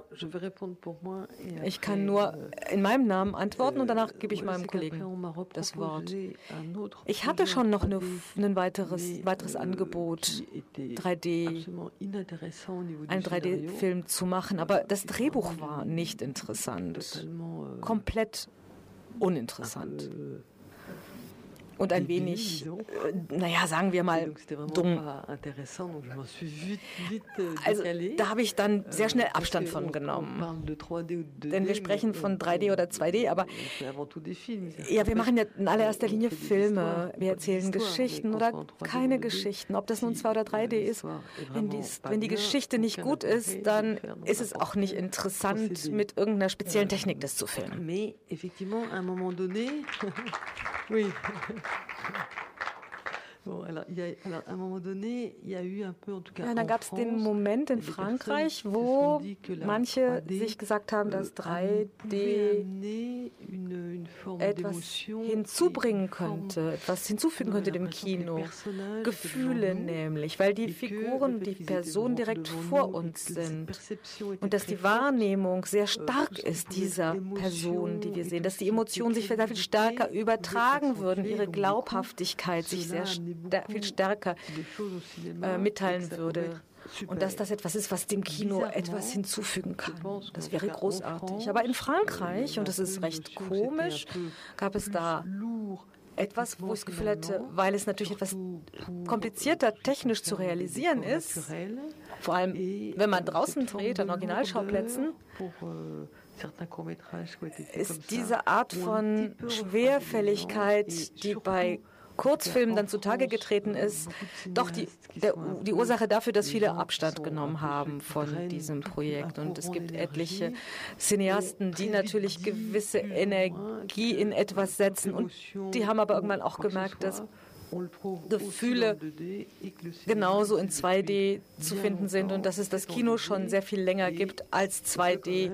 Ich kann nur in meinem Namen antworten und danach gebe ich meinem Kollegen das Wort. Ich hatte schon noch eine, ein weiteres, weiteres Angebot, drei D, einen drei D-Film zu machen, aber das Drehbuch war nicht interessant, komplett uninteressant. und ein wenig, äh, naja, sagen wir mal, dumm. Also da habe ich dann sehr schnell Abstand von genommen. Denn wir sprechen von drei D oder zwei D, aber ja, wir machen ja in allererster Linie Filme. Wir erzählen Geschichten oder keine Geschichten, ob das nun zwei oder drei D ist. Wenn, dies, wenn die Geschichte nicht gut ist, dann ist es auch nicht interessant, mit irgendeiner speziellen Technik das zu filmen.
Mais effectivement, à un moment donné, oui.
Ja, dann gab es den Moment in Frankreich, wo manche sich gesagt haben, dass drei D etwas hinzubringen könnte, etwas hinzufügen könnte dem Kino. Gefühle nämlich, weil die Figuren, die Personen direkt vor uns sind und dass die Wahrnehmung sehr stark ist dieser Person, die wir sehen, dass die Emotionen sich sehr viel stärker übertragen würden, ihre Glaubhaftigkeit sich sehr viel stärker äh, mitteilen würde. Und dass das etwas ist, was dem Kino etwas hinzufügen kann. Das wäre großartig. Aber in Frankreich, und das ist recht komisch, gab es da etwas, wo ich das Gefühl hatte, weil es natürlich etwas komplizierter technisch zu realisieren ist, vor allem wenn man draußen dreht, an Originalschauplätzen, ist diese Art von Schwerfälligkeit, die bei Kurzfilmen dann zutage getreten ist, doch die, der, die Ursache dafür, dass viele Abstand genommen haben von diesem Projekt. Und es gibt etliche Cineasten, die natürlich gewisse Energie in etwas setzen und die haben aber irgendwann auch gemerkt, dass Gefühle genauso in zwei D zu finden sind und dass es das Kino schon sehr viel länger gibt als zwei D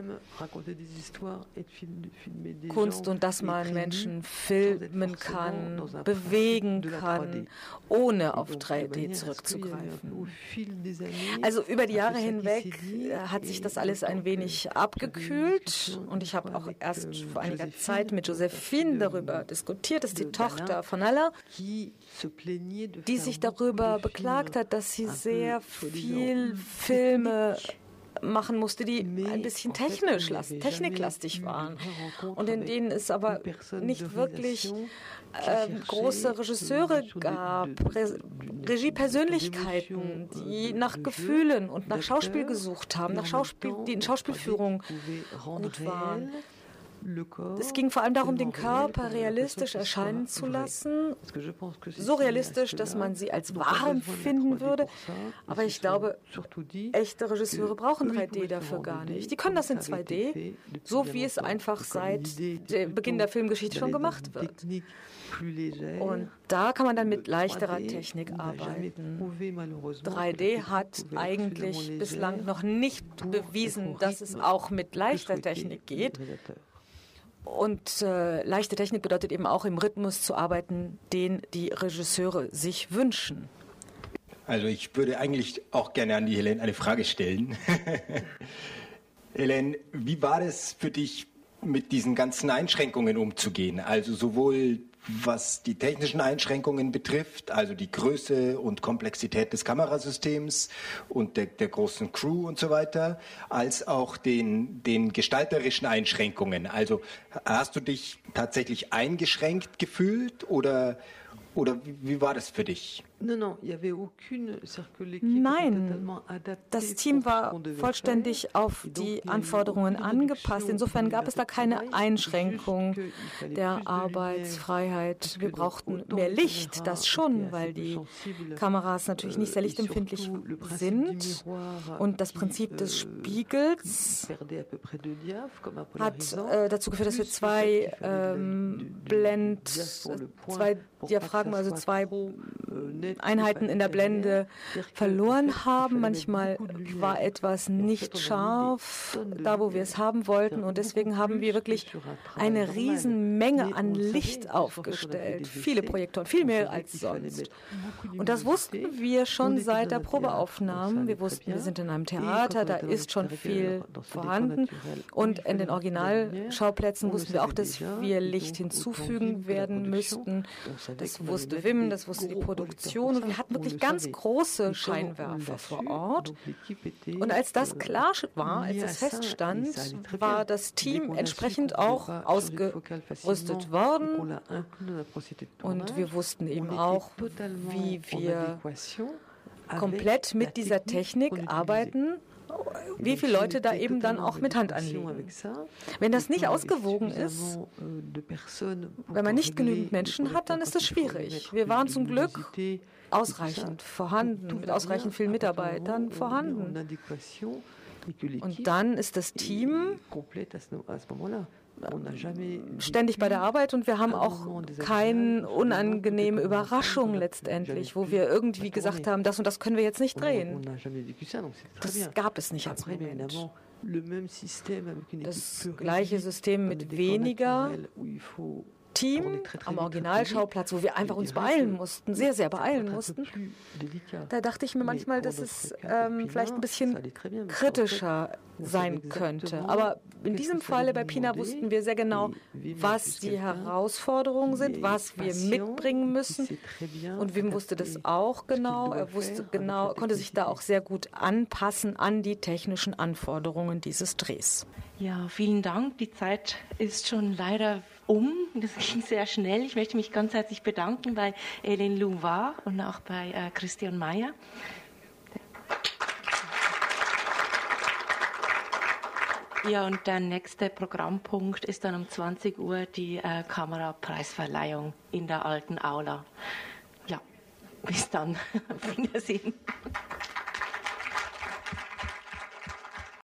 Kunst und dass man Menschen filmen kann, bewegen kann, ohne auf drei D zurückzugreifen. Also über die Jahre hinweg hat sich das alles ein wenig abgekühlt und ich habe auch erst vor einiger Zeit mit Josephine darüber diskutiert, das ist die Tochter von Alain, die sich darüber beklagt hat, dass sie sehr viel Filme machen musste, die ein bisschen technisch, techniklastig waren und in denen es aber nicht wirklich äh, große Regisseure gab, Re Regiepersönlichkeiten, die nach Gefühlen und nach Schauspiel gesucht haben, nach Schauspiel, die in Schauspielführung gut waren. Es ging vor allem darum, den Körper realistisch erscheinen zu lassen, so realistisch, dass man sie als wahr empfinden würde. Aber ich glaube, echte Regisseure brauchen drei D dafür gar nicht. Die können das in zwei D, so wie es einfach seit dem Beginn der Filmgeschichte schon gemacht wird. Und da kann man dann mit leichterer Technik arbeiten. drei D hat eigentlich bislang noch nicht bewiesen, dass es auch mit leichter Technik geht. Und äh, leichte Technik bedeutet eben auch im Rhythmus zu arbeiten, den die Regisseure sich wünschen.
Also ich würde eigentlich auch gerne an die Helene eine Frage stellen. Helene, wie war es für dich, mit diesen ganzen Einschränkungen umzugehen? Also sowohl was die technischen Einschränkungen betrifft, also die Größe und Komplexität des Kamerasystems und der, der großen Crew und so weiter, als auch den, den gestalterischen Einschränkungen. Also hast du dich tatsächlich eingeschränkt gefühlt oder, oder wie, wie war das für dich?
Nein, das Team war vollständig auf die Anforderungen angepasst. Insofern gab es da keine Einschränkung der Arbeitsfreiheit. Wir brauchten mehr Licht, das schon, weil die Kameras natürlich nicht sehr lichtempfindlich sind. Und das Prinzip des Spiegels hat äh, dazu geführt, dass wir zwei ähm, Blend, zwei Diaphragmen, also zwei Einheiten in der Blende verloren haben. Manchmal war etwas nicht scharf, da wo wir es haben wollten. Und deswegen haben wir wirklich eine Riesenmenge an Licht aufgestellt. Viele Projektoren, viel mehr als sonst. Und das wussten wir schon seit der Probeaufnahme. Wir wussten, wir sind in einem Theater, da ist schon viel vorhanden. Und in den Originalschauplätzen wussten wir auch, dass wir Licht hinzufügen werden müssten. Das wusste Wim, das wusste die Produktion. Produktion und wir hatten wirklich ganz große Scheinwerfer vor Ort. Und als das klar war, als das feststand, war das Team entsprechend auch ausgerüstet worden. Und wir wussten eben auch, wie wir komplett mit dieser Technik arbeiten, wie viele Leute da eben dann auch mit Hand anlegen. Wenn das nicht ausgewogen ist, wenn man nicht genügend Menschen hat, dann ist das schwierig. Wir waren zum Glück ausreichend vorhanden, mit ausreichend vielen Mitarbeitern vorhanden. Und dann ist das Team ständig bei der Arbeit und wir haben auch keine unangenehme Überraschung letztendlich, wo wir irgendwie gesagt haben, das und das können wir jetzt nicht drehen. Das gab es nicht als Moment. Das gleiche System mit weniger Team am Originalschauplatz, wo wir einfach uns beeilen mussten, sehr, sehr beeilen mussten. Da dachte ich mir manchmal, dass es ähm, vielleicht ein bisschen kritischer sein könnte. Aber in diesem Falle bei Pina wussten wir sehr genau, was die Herausforderungen sind, was wir mitbringen müssen. Und Wim wusste das auch genau. Er wusste genau, konnte sich da auch sehr gut anpassen an die technischen Anforderungen dieses Drehs.
Ja, vielen Dank. Die Zeit ist schon leider um. Das ging sehr schnell. Ich möchte mich ganz herzlich bedanken bei Hélène Louvois und auch bei äh, Christian Meyer. Ja, und der nächste Programmpunkt ist dann um zwanzig Uhr die äh, Kamerapreisverleihung in der alten Aula. Ja, bis dann. Auf Wiedersehen.